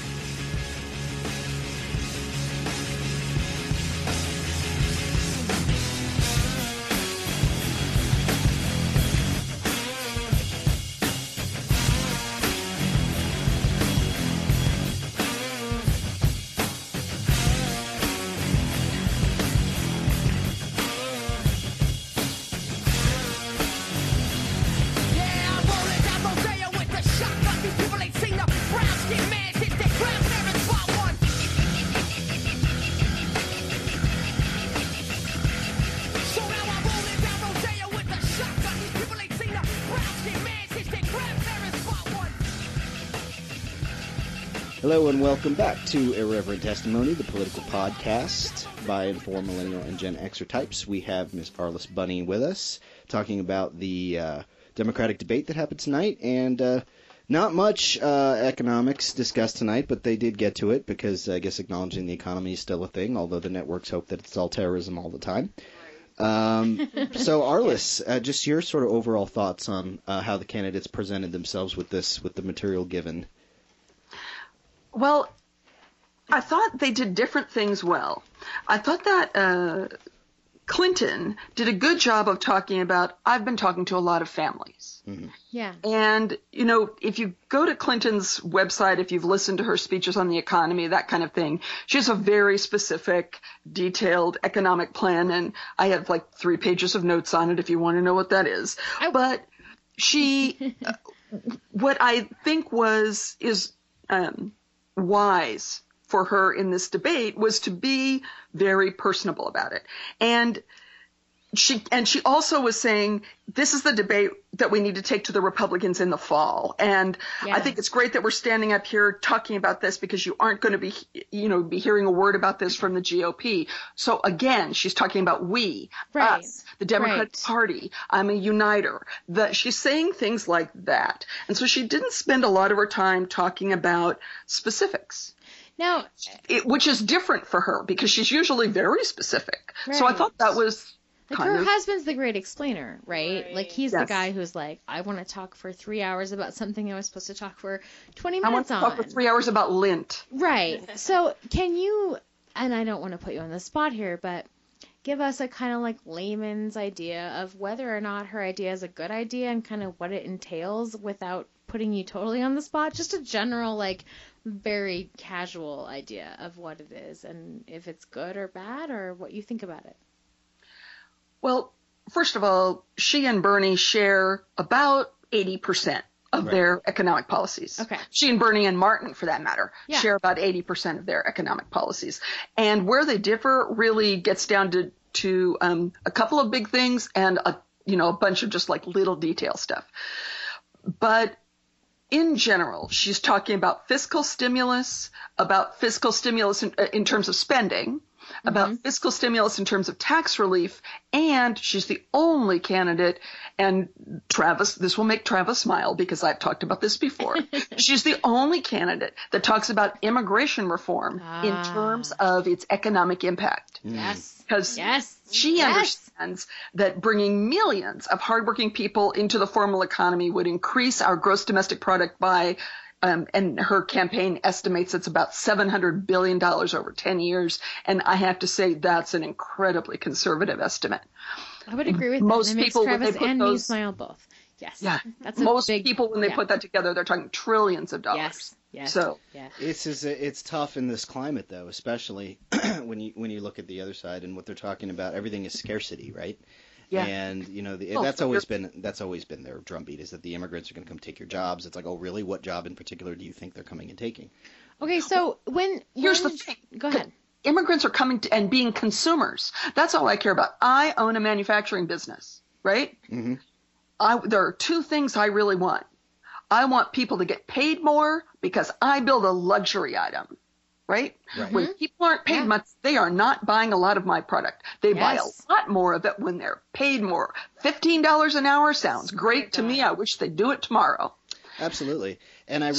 Hello and welcome back to Irreverent Testimony, the political podcast by and for Millennial and Gen Xer types. We have Ms. Arliss Bunny with us talking about the Democratic debate that happened tonight, and not much economics discussed tonight, but they did get to it because I guess acknowledging the economy is still a thing, although the networks hope that it's all terrorism all the time. So Arliss, just your sort of overall thoughts on how the candidates presented themselves with the material given. Well, I thought they did different things well. I thought that Clinton did a good job of talking about, I've been talking to a lot of families. Mm-hmm. Yeah. And, if you go to Clinton's website, if you've listened to her speeches on the economy, that kind of thing, she has a very specific, detailed economic plan. And I have like 3 pages of notes on it if you want to know what that is. But she, what I think is wise for her in this debate was to be very personable about it. And she also was saying this is the debate that we need to take to the Republicans in the fall. And I think it's great that we're standing up here talking about this because you aren't going to be hearing a word about this from the GOP. So again, she's talking about we, us, the Democratic Party. I'm a uniter. She's saying things like that. And so she didn't spend a lot of her time talking about specifics. Now, which is different for her because she's usually very specific. Right. So I thought that was her husband's the great explainer, right? Like he's the guy who's like, I want to talk for 3 hours about something I was supposed to talk for 20 minutes on. I want to talk for 3 hours about lint. Right. So can you, and I don't want to put you on the spot here, but give us a kind of like layman's idea of whether or not her idea is a good idea and kind of what it entails without putting you totally on the spot. Just a general, like, very casual idea of what it is and if it's good or bad or what you think about it. Well, first of all, she and Bernie share about 80% of their economic policies. Okay. She and Bernie and Martin, for that matter, share about 80% of their economic policies. And where they differ really gets down to a couple of big things and a bunch of just like little detail stuff. But in general, she's talking about fiscal stimulus in terms of spending, about fiscal stimulus in terms of tax relief, and she's the only candidate, and this will make Travis smile because I've talked about this before. She's the only candidate that talks about immigration reform in terms of its economic impact. Yes. Because she understands that bringing millions of hardworking people into the formal economy would increase our gross domestic product by and her campaign estimates it's about $700 billion over 10 years. And I have to say that's an incredibly conservative estimate. I would agree with most people when they put me smile both. Yes. Yeah. That's most people when they put that together, they're talking trillions of dollars. Yes. So it's tough in this climate though, especially when you look at the other side and what they're talking about. Everything is scarcity, right? Yeah. And that's always been their drumbeat is that the immigrants are going to come take your jobs. It's like, oh, really? What job in particular do you think they're coming and taking? Okay, so here's the thing. Go ahead. Immigrants are coming and being consumers. That's all I care about. I own a manufacturing business, right? Mm-hmm. There are two things I really want. I want people to get paid more because I build a luxury item. Right? When people aren't paid much, they are not buying a lot of my product. They buy a lot more of it when they're paid more. $15 an hour sounds great to me. I wish they'd do it tomorrow. Absolutely. And I really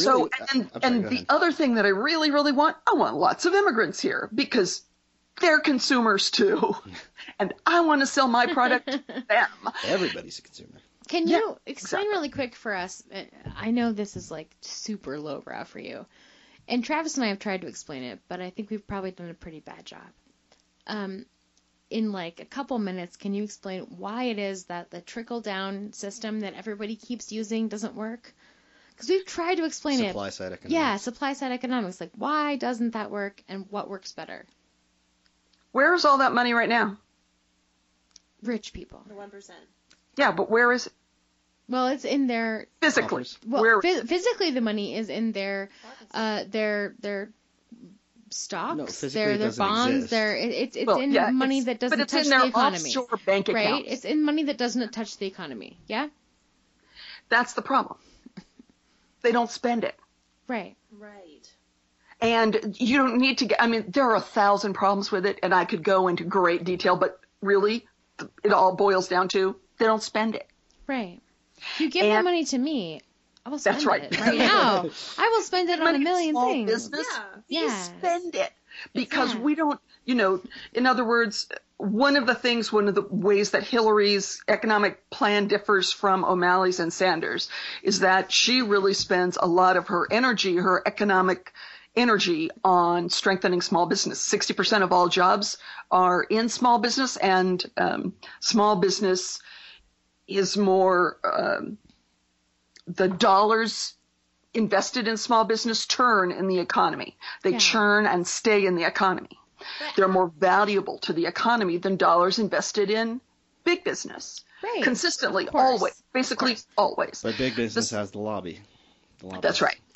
the other thing that I really, really want, I want lots of immigrants here because they're consumers too. And I want to sell my product to them. Everybody's a consumer. Can you explain really quick for us? I know this is like super lowbrow for you. And Travis and I have tried to explain it, but I think we've probably done a pretty bad job. In like a couple minutes, can you explain why it is that the trickle-down system that everybody keeps using doesn't work? Because we've tried to explain it. Supply-side economics. Yeah, supply-side economics. Like, why doesn't that work, and what works better? Where's all that money right now? Rich people. The 1%. Yeah, but where is it? Well, it's in their physically. Well, physically, the money is in their stocks, their bonds. It's in money that doesn't touch the economy. But it's in their offshore bank accounts. Right? It's in money that doesn't touch the economy. Yeah. That's the problem. They don't spend it. Right. Right. And you don't need to get. I mean, there are 1,000 problems with it, and I could go into great detail, but really, it all boils down to they don't spend it. Right. If you give the money to me, I will spend it right now. I will spend it on a million things. Business, we spend it because we don't, in other words, one of the ways that Hillary's economic plan differs from O'Malley's and Sanders is that she really spends a lot of her energy, her economic energy on strengthening small business. 60% of all jobs are in small business, and small business is more the dollars invested in small business turn in the economy. They churn and stay in the economy. They're more valuable to the economy than dollars invested in big business. Right. Consistently, always, basically always. But big business has the lobby. That's right.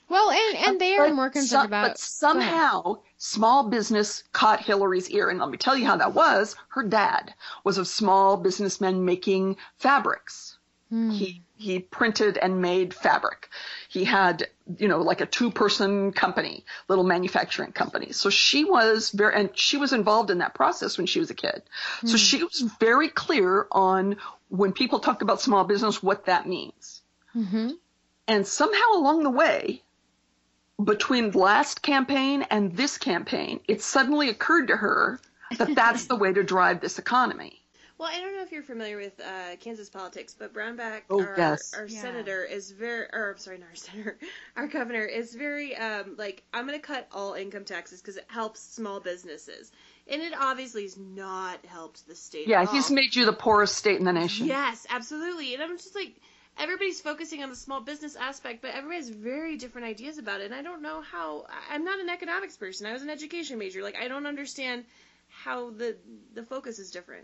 Well, and they are more concerned about. But somehow, small business caught Hillary's ear, and let me tell you how that was. Her dad was a small businessman making fabrics. He printed and made fabric. He had, like a 2-person company, little manufacturing company. So she was she was involved in that process when she was a kid. So she was very clear on when people talk about small business, what that means. Mm-hmm. And somehow along the way, between the last campaign and this campaign, it suddenly occurred to her that that's the way to drive this economy. Well, I don't know if you're familiar with Kansas politics, but Brownback, our senator, is our governor is very, I'm going to cut all income taxes because it helps small businesses. And it obviously has not helped the state at all. Yeah, he's made you the poorest state in the nation. Yes, absolutely. And I'm just like, everybody's focusing on the small business aspect, but everybody has very different ideas about it. And I don't know how, I'm not an economics person. I was an education major. I don't understand how the focus is different.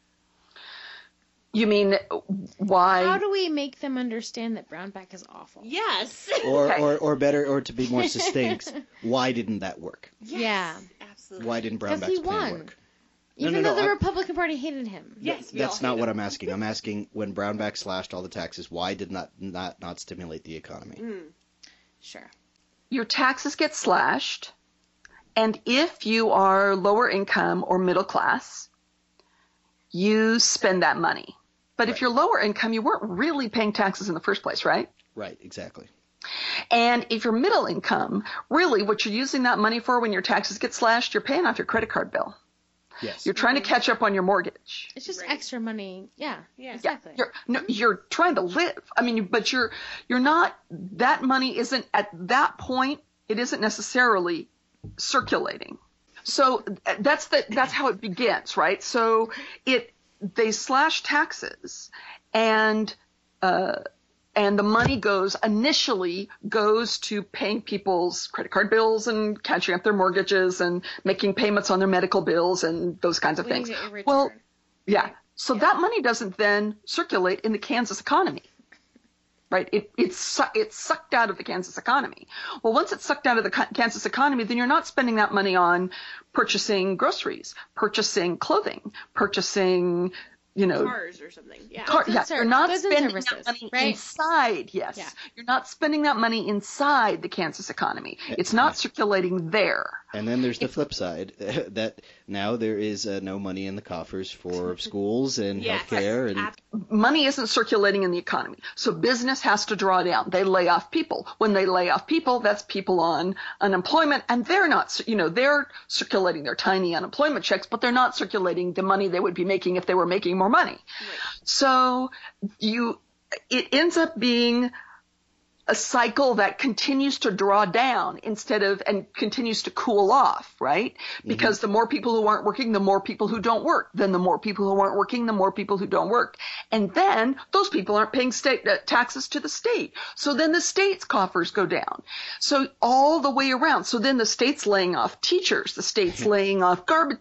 You mean why? How do we make them understand that Brownback is awful? Yes. Or better, or to be more succinct, why didn't that work? Yes, yeah. Absolutely. Why didn't Brownback's plan work? Even though the Republican Party hated him. Yes, that's not what I'm asking. I'm asking when Brownback slashed all the taxes, why did not stimulate the economy? Sure. Your taxes get slashed, and if you are lower income or middle class, you spend that money. But if you're lower income, you weren't really paying taxes in the first place, right? Right, exactly. And if you're middle income, really what you're using that money for when your taxes get slashed, you're paying off your credit card bill. Yes. You're trying to catch up on your mortgage. It's just extra money. Yeah, exactly. You're trying to live. I mean, but you're not, that money isn't at that point, it isn't necessarily circulating. So that's how it begins, right? So they slash taxes, and the money initially goes to paying people's credit card bills and catching up their mortgages and making payments on their medical bills and those kinds of things. Well, yeah. So that money doesn't then circulate in the Kansas economy. Right? It's sucked out of the Kansas economy. Well, once it's sucked out of the Kansas economy, then you're not spending that money on purchasing groceries, purchasing clothing, purchasing, cars or something. Yeah. You're not spending that money inside. Yes. Yeah. You're not spending that money inside the Kansas economy. It's not circulating there. And then there's the flip side that now there is no money in the coffers for schools and healthcare, and money isn't circulating in the economy. So business has to draw down. They lay off people. When they lay off people, that's people on unemployment, and they're not, they're circulating their tiny unemployment checks, but they're not circulating the money they would be making if they were making more money. Right. So it ends up being a cycle that continues to draw down and continues to cool off, right? Because the more people who aren't working, the more people who don't work. Then the more people who aren't working, the more people who don't work. And then those people aren't paying state taxes to the state. So then the state's coffers go down. So all the way around. So then the state's laying off teachers. The state's laying off garbage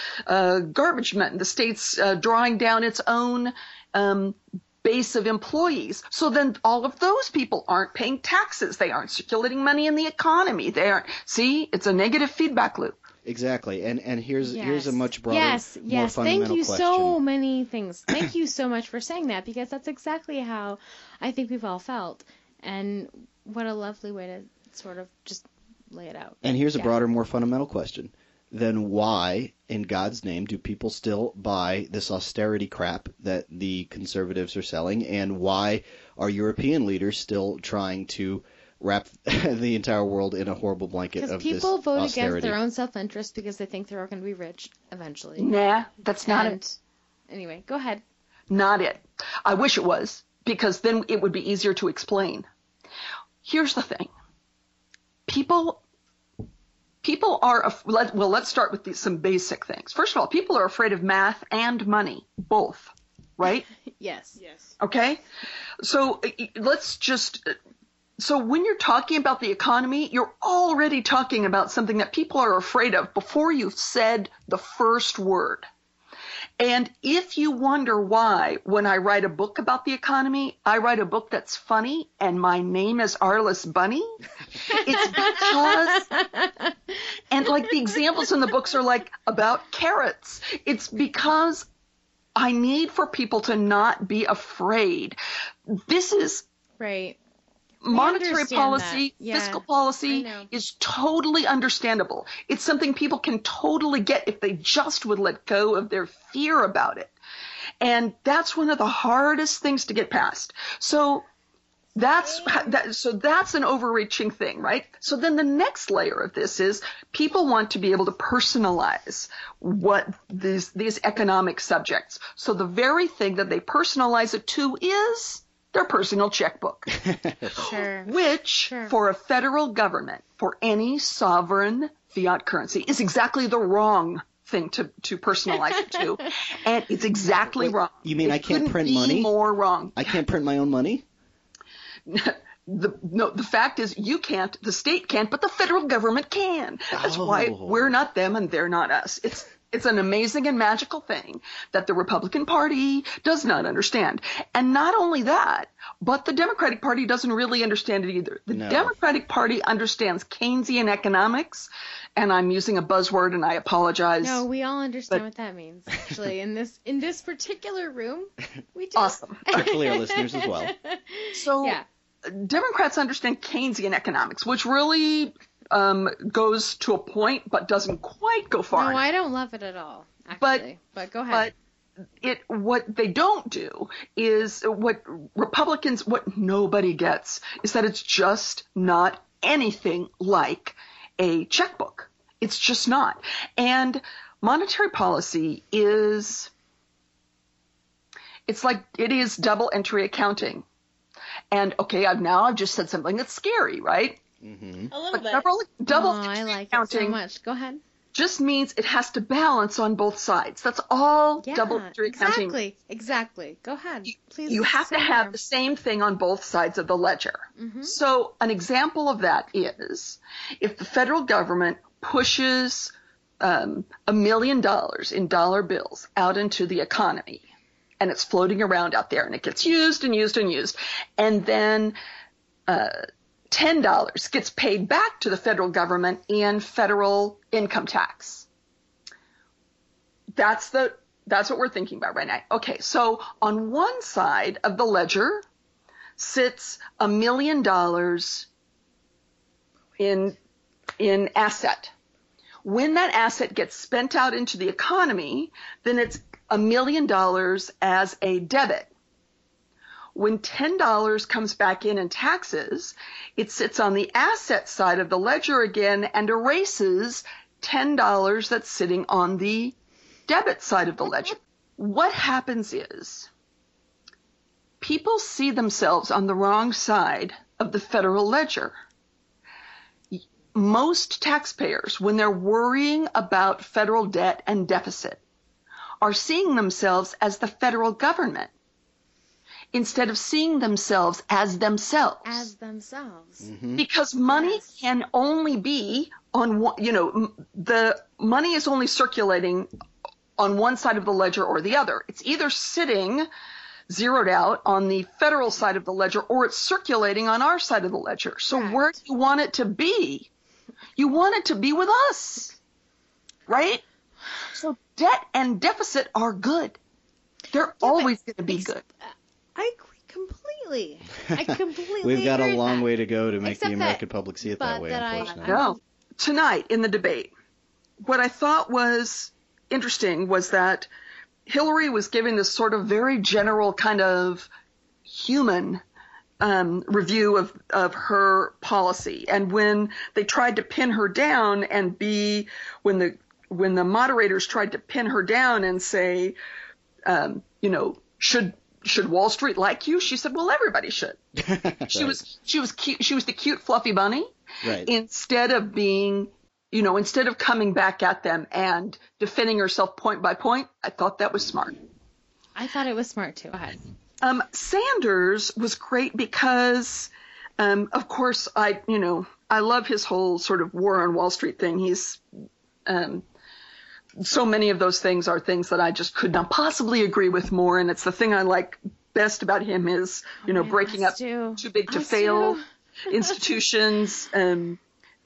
men. The state's drawing down its own base of employees. So then all of those people aren't paying taxes. They aren't circulating money in the economy. It's a negative feedback loop. Exactly. And here's a much broader, more fundamental Thank you question. so many things. Thank you so much for saying that, because that's exactly how I think we've all felt. And what a lovely way to sort of just lay it out. And here's a broader, more fundamental question. Then why, in God's name, do people still buy this austerity crap that the conservatives are selling? And why are European leaders still trying to wrap the entire world in a horrible blanket of this austerity? Because people vote against their own self-interest because they think they're all going to be rich eventually. Nah, that's not it. Anyway, go ahead. Not it. I wish it was, because then it would be easier to explain. Here's the thing. People are, let's start with some basic things. First of all, people are afraid of math and money, both, right? Yes. Okay? So so when you're talking about the economy, you're already talking about something that people are afraid of before you've said the first word. And if you wonder why, when I write a book about the economy, I write a book that's funny and my name is Arliss Bunny, it's because, and like the examples in the books are like about carrots. It's because I need for people to not be afraid. This is right. Monetary policy, fiscal policy is totally understandable. It's something people can totally get if they just would let go of their fear about it. And that's one of the hardest things to get past. So that's an overreaching thing, right? So then the next layer of this is people want to be able to personalize what these economic subjects. So the very thing that they personalize it to is their personal checkbook, sure. which for a federal government, for any sovereign fiat currency, is exactly the wrong thing to personalize it to, and it's exactly wrong. You mean I can't print money? More wrong. I can't print my own money? The fact is you can't, the state can't, but the federal government can. That's why we're not them and they're not us. It's an amazing and magical thing that the Republican Party does not understand. And not only that, but the Democratic Party doesn't really understand it either. The Democratic Party understands Keynesian economics, and I'm using a buzzword and I apologize. No, we all understand what that means, actually. In this particular room, we do. Awesome. Hopefully our listeners as well. So Democrats understand Keynesian economics, which really goes to a point but doesn't quite go far. No, I don't love it at all, actually. But go ahead. But what they don't do is what nobody gets is that it's just not anything like a checkbook. It's just not. And monetary policy it's like it is double entry accounting. And okay, I've just said something that's scary, right? Mm-hmm. A little bit. Double I like accounting it so much. Go ahead. Just means it has to balance on both sides. That's all double entry accounting. Exactly. Go ahead. Please. You have to have the same thing on both sides of the ledger. Mm-hmm. So an example of that is if the federal government pushes $1 million in dollar bills out into the economy, and it's floating around out there, and it gets used and used and used, and then $10 gets paid back to the federal government in federal income tax. That's what we're thinking about right now. Okay, so on one side of the ledger sits $1 million in asset. When that asset gets spent out into the economy, then it's $1 million as a debit. When $10 comes back in taxes, it sits on the asset side of the ledger again and erases $10 that's sitting on the debit side of the ledger. What happens is people see themselves on the wrong side of the federal ledger. Most taxpayers, when they're worrying about federal debt and deficit, are seeing themselves as the federal government, instead of seeing themselves as themselves. As themselves. Mm-hmm. Because money can only be on one, the money is only circulating on one side of the ledger or the other. It's either sitting zeroed out on the federal side of the ledger or it's circulating on our side of the ledger. So where do you want it to be? You want it to be with us, right? So debt and deficit are good. They're always going to be good. I agree completely. We've got a long way to go to make Except the American public see it that way, unfortunately. No. Tonight in the debate, what I thought was interesting was that Hillary was giving this sort of very general kind of human review of her policy. And when they tried to pin her down and when the moderators tried to pin her down and say, should Wall Street like you? She said, well, everybody should. She was cute. She was the cute, fluffy bunny. Right. Instead of coming back at them and defending herself point by point, I thought that was smart. I thought it was smart too. Go ahead. Sanders was great because, of course, I love his whole sort of war on Wall Street thing. He's so many of those things are things that I just could not possibly agree with more. And it's the thing I like best about him is, breaking up too big to fail institutions, and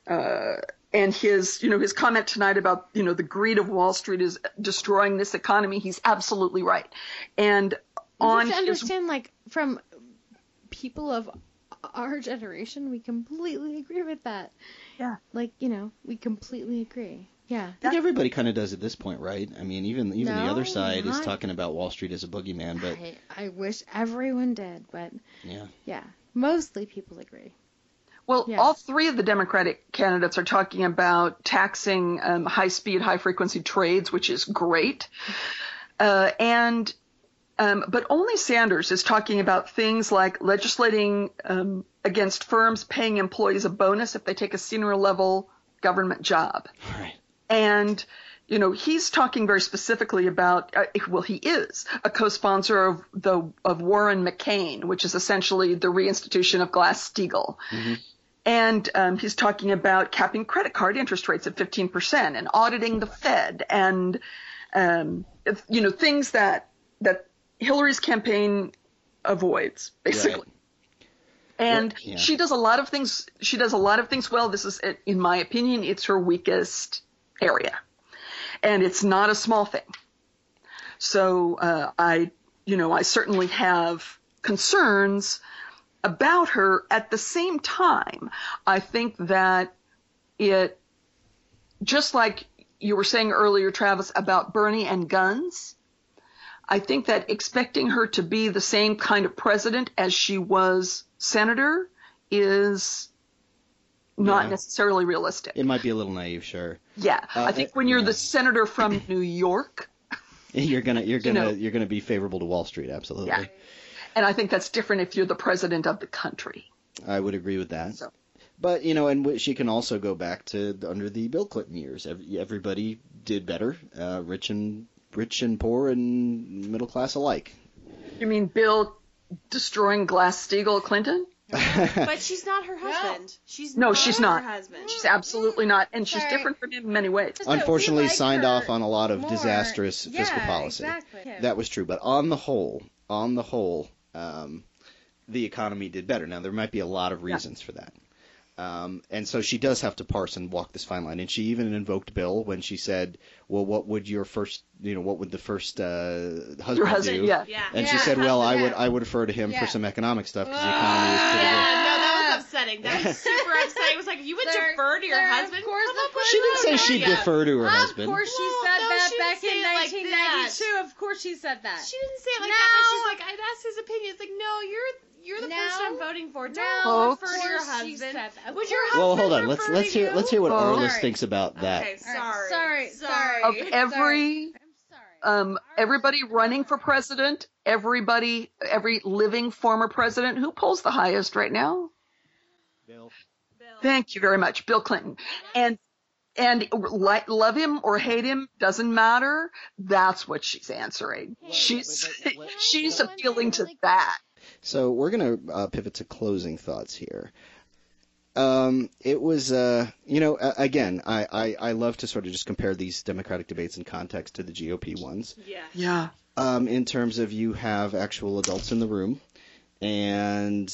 his, his comment tonight about, the greed of Wall Street is destroying this economy. He's absolutely right. And you have to understand, from people of our generation, we completely agree with that. Yeah. We completely agree. Yeah. I think everybody kind of does at this point, right? I mean, even the other side is talking about Wall Street as a boogeyman, but I wish everyone did, but yeah, mostly people agree. Well, all three of the Democratic candidates are talking about taxing high-speed, high-frequency trades, which is great. But only Sanders is talking about things like legislating against firms paying employees a bonus if they take a senior-level government job. All right. And, he's talking very specifically about, he is a co-sponsor of Warren McCain, which is essentially the reinstitution of Glass-Steagall. Mm-hmm. And he's talking about capping credit card interest rates at 15% and auditing the Fed and, things that Hillary's campaign avoids, basically. Right. And she does a lot of things. She does a lot of things well. This is, in my opinion, it's her weakest area, and it's not a small thing. So I certainly have concerns about her. At the same time, I think that it, just like you were saying earlier, Travis, about Bernie and guns, I think that expecting her to be the same kind of president as she was senator is not necessarily realistic. It might be a little naive, sure. Yeah, I think when you're the senator from New York, you're gonna be favorable to Wall Street, absolutely. Yeah. And I think that's different if you're the president of the country. I would agree with that. So. But, and she can also go back to under the Bill Clinton years. Everybody did better, rich and poor and middle class alike. You mean Bill destroying Glass-Steagall Clinton? But she's not her husband. She's not her husband. She's absolutely not, and she's different from him in many ways. Unfortunately, signed off on a lot of disastrous fiscal policy. Exactly. That was true, but on the whole, the economy did better. Now, there might be a lot of reasons for that. And so she does have to parse and walk this fine line. And she even invoked Bill when she said, well, what would the first husband do? Yeah. And she said, well, I would refer to him for some economic stuff because the economy is pretty good. No, that was upsetting. That was super upsetting. It was like, you would defer to your husband? She didn't say she'd defer to her husband. Of course she said that back in 1992. Of course she said that. She didn't say it like that, but she's like, I'd ask his opinion. It's like, no, you're the person I'm voting for. Don't refer to your husband. Would your husband Well, hold on. Let's hear what Arliss thinks about that. Okay, sorry. Of everybody running for president, every living former president, who polls the highest right now? Bill. Thank you very much, Bill Clinton. And love him or hate him doesn't matter. That's what she's answering. She's appealing to that. So we're going to pivot to closing thoughts here. It was, again, I love to sort of just compare these Democratic debates in context to the GOP ones. Yeah. In terms of you have actual adults in the room, and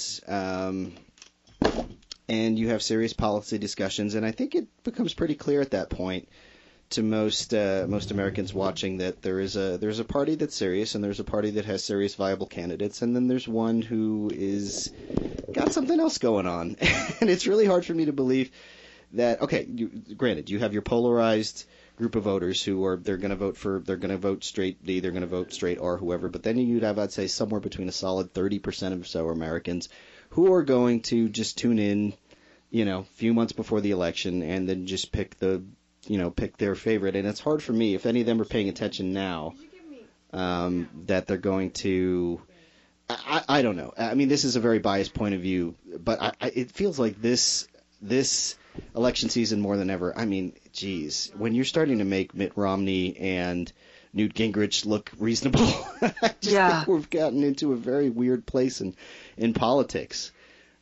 you have serious policy discussions, and I think it becomes pretty clear at that point to most Americans watching that there's a party that's serious, and there's a party that has serious viable candidates, and then there's one who is got something else going on. And it's really hard for me to believe that, granted, you have your polarized group of voters who they're going to vote straight D, they're going to vote straight R, whoever, but then you'd have, I'd say, somewhere between a solid 30% or so Americans who are going to just tune in, a few months before the election and then just pick their favorite. And it's hard for me, if any of them are paying attention now, that they're going to, I don't know. I mean, this is a very biased point of view, but it feels like this election season more than ever. I mean, geez, when you're starting to make Mitt Romney and Newt Gingrich look reasonable, I just think we've gotten into a very weird place in politics.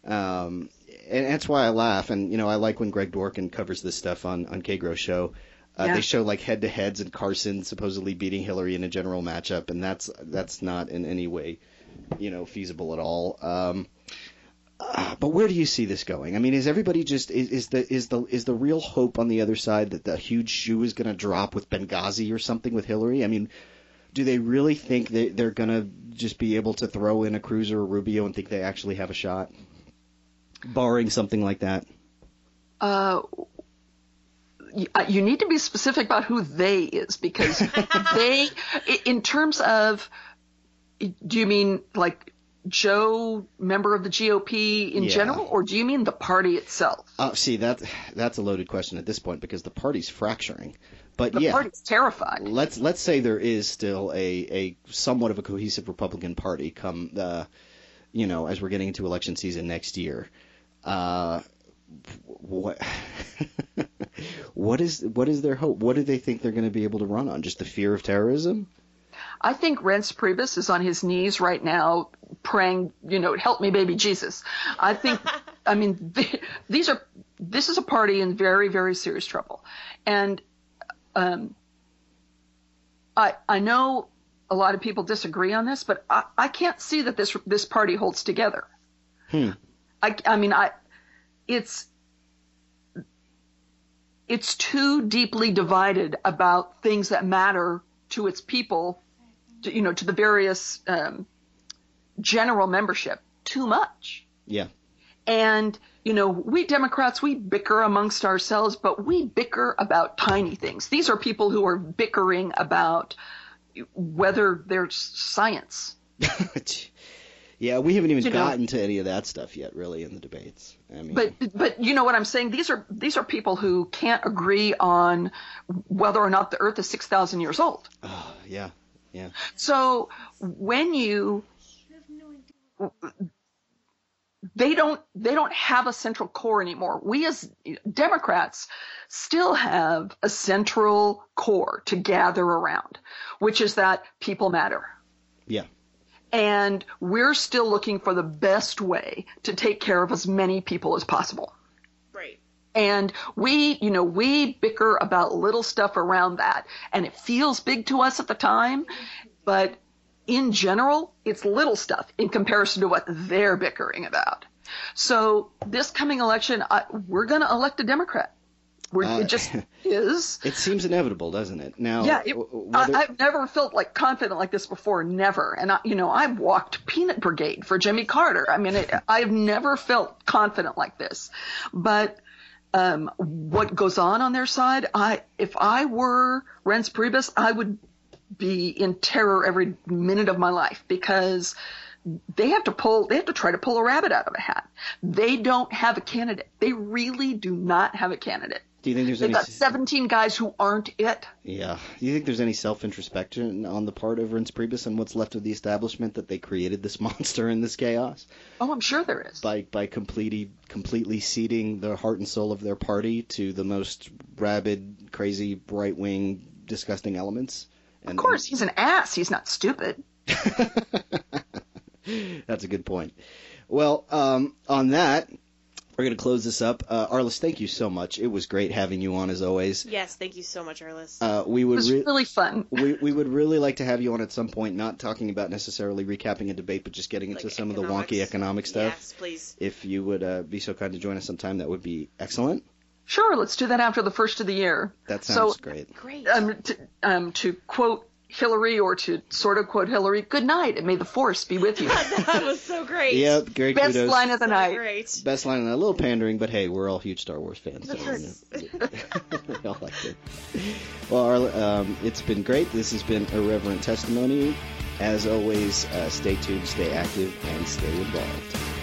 And that's why I laugh. And, I like when Greg Dworkin covers this stuff on Kagro Show. They show like head-to-heads and Carson supposedly beating Hillary in a general matchup, and that's not in any way, feasible at all. But where do you see this going? I mean, is everybody just is the real hope on the other side that the huge shoe is going to drop with Benghazi or something with Hillary? I mean, do they really think they're going to just be able to throw in a Cruz or a Rubio and think they actually have a shot, barring something like that? You need to be specific about who they is, because they, in terms of, do you mean like Joe, member of the GOP in general, or do you mean the party itself? See, that's a loaded question at this point, because the party's fracturing. But the party's terrified. Let's say there is still a somewhat of a cohesive Republican Party come as we're getting into election season next year. What is their hope? What do they think they're going to be able to run on? Just the fear of terrorism? I think Reince Priebus is on his knees right now praying, help me, baby Jesus. I think, I mean, this is a party in very, very serious trouble. And I know a lot of people disagree on this, but I can't see that this party holds together. It's too deeply divided about things that matter to its people, to the various general membership, too much. Yeah. And, we Democrats, we bicker amongst ourselves, but we bicker about tiny things. These are people who are bickering about whether there's science. Yeah, we haven't even gotten to any of that stuff yet, really, in the debates. I mean, but you know what I'm saying? These are people who can't agree on whether or not the Earth is 6,000 years old. Oh, yeah. So when they don't have a central core anymore. We as Democrats still have a central core to gather around, which is that people matter. Yeah. And we're still looking for the best way to take care of as many people as possible. Right. And we bicker about little stuff around that. And it feels big to us at the time. But in general, it's little stuff in comparison to what they're bickering about. So this coming election, we're going to elect a Democrat. It just is. It seems inevitable, doesn't it? Now, yeah, I've never felt confident like this before, never. And I walked Peanut Brigade for Jimmy Carter. I mean, I've never felt confident like this. But what goes on their side? If I were Reince Priebus, I would be in terror every minute of my life, because they have to try to pull a rabbit out of a hat. They don't have a candidate. They really do not have a candidate. Do you think They've got 17 guys who aren't it. Yeah. Do you think there's any self-introspection on the part of Reince Priebus and what's left of the establishment that they created this monster and this chaos? Oh, I'm sure there is. By completely ceding the heart and soul of their party to the most rabid, crazy, right-wing, disgusting elements? Of course, he's an ass. He's not stupid. That's a good point. Well, on that, we're going to close this up. Arliss, thank you so much. It was great having you on, as always. Yes, thank you so much, Arliss. It was really fun. We would really like to have you on at some point, not talking about necessarily recapping a debate, but just getting into some of the wonky economic stuff. Yes, please. If you would be so kind to join us sometime, that would be excellent. Sure, let's do that after the first of the year. That sounds great. Great. To quote Hillary, or to sort of quote Hillary, good night, and may the force be with you. That was so great. Yep, great Best kudos. line of the night. Great. Best line of the night. A little pandering, but hey, we're all huge Star Wars fans. So we all liked it. Well, it's been great. This has been Irreverent Testimony. As always, stay tuned, stay active, and stay involved.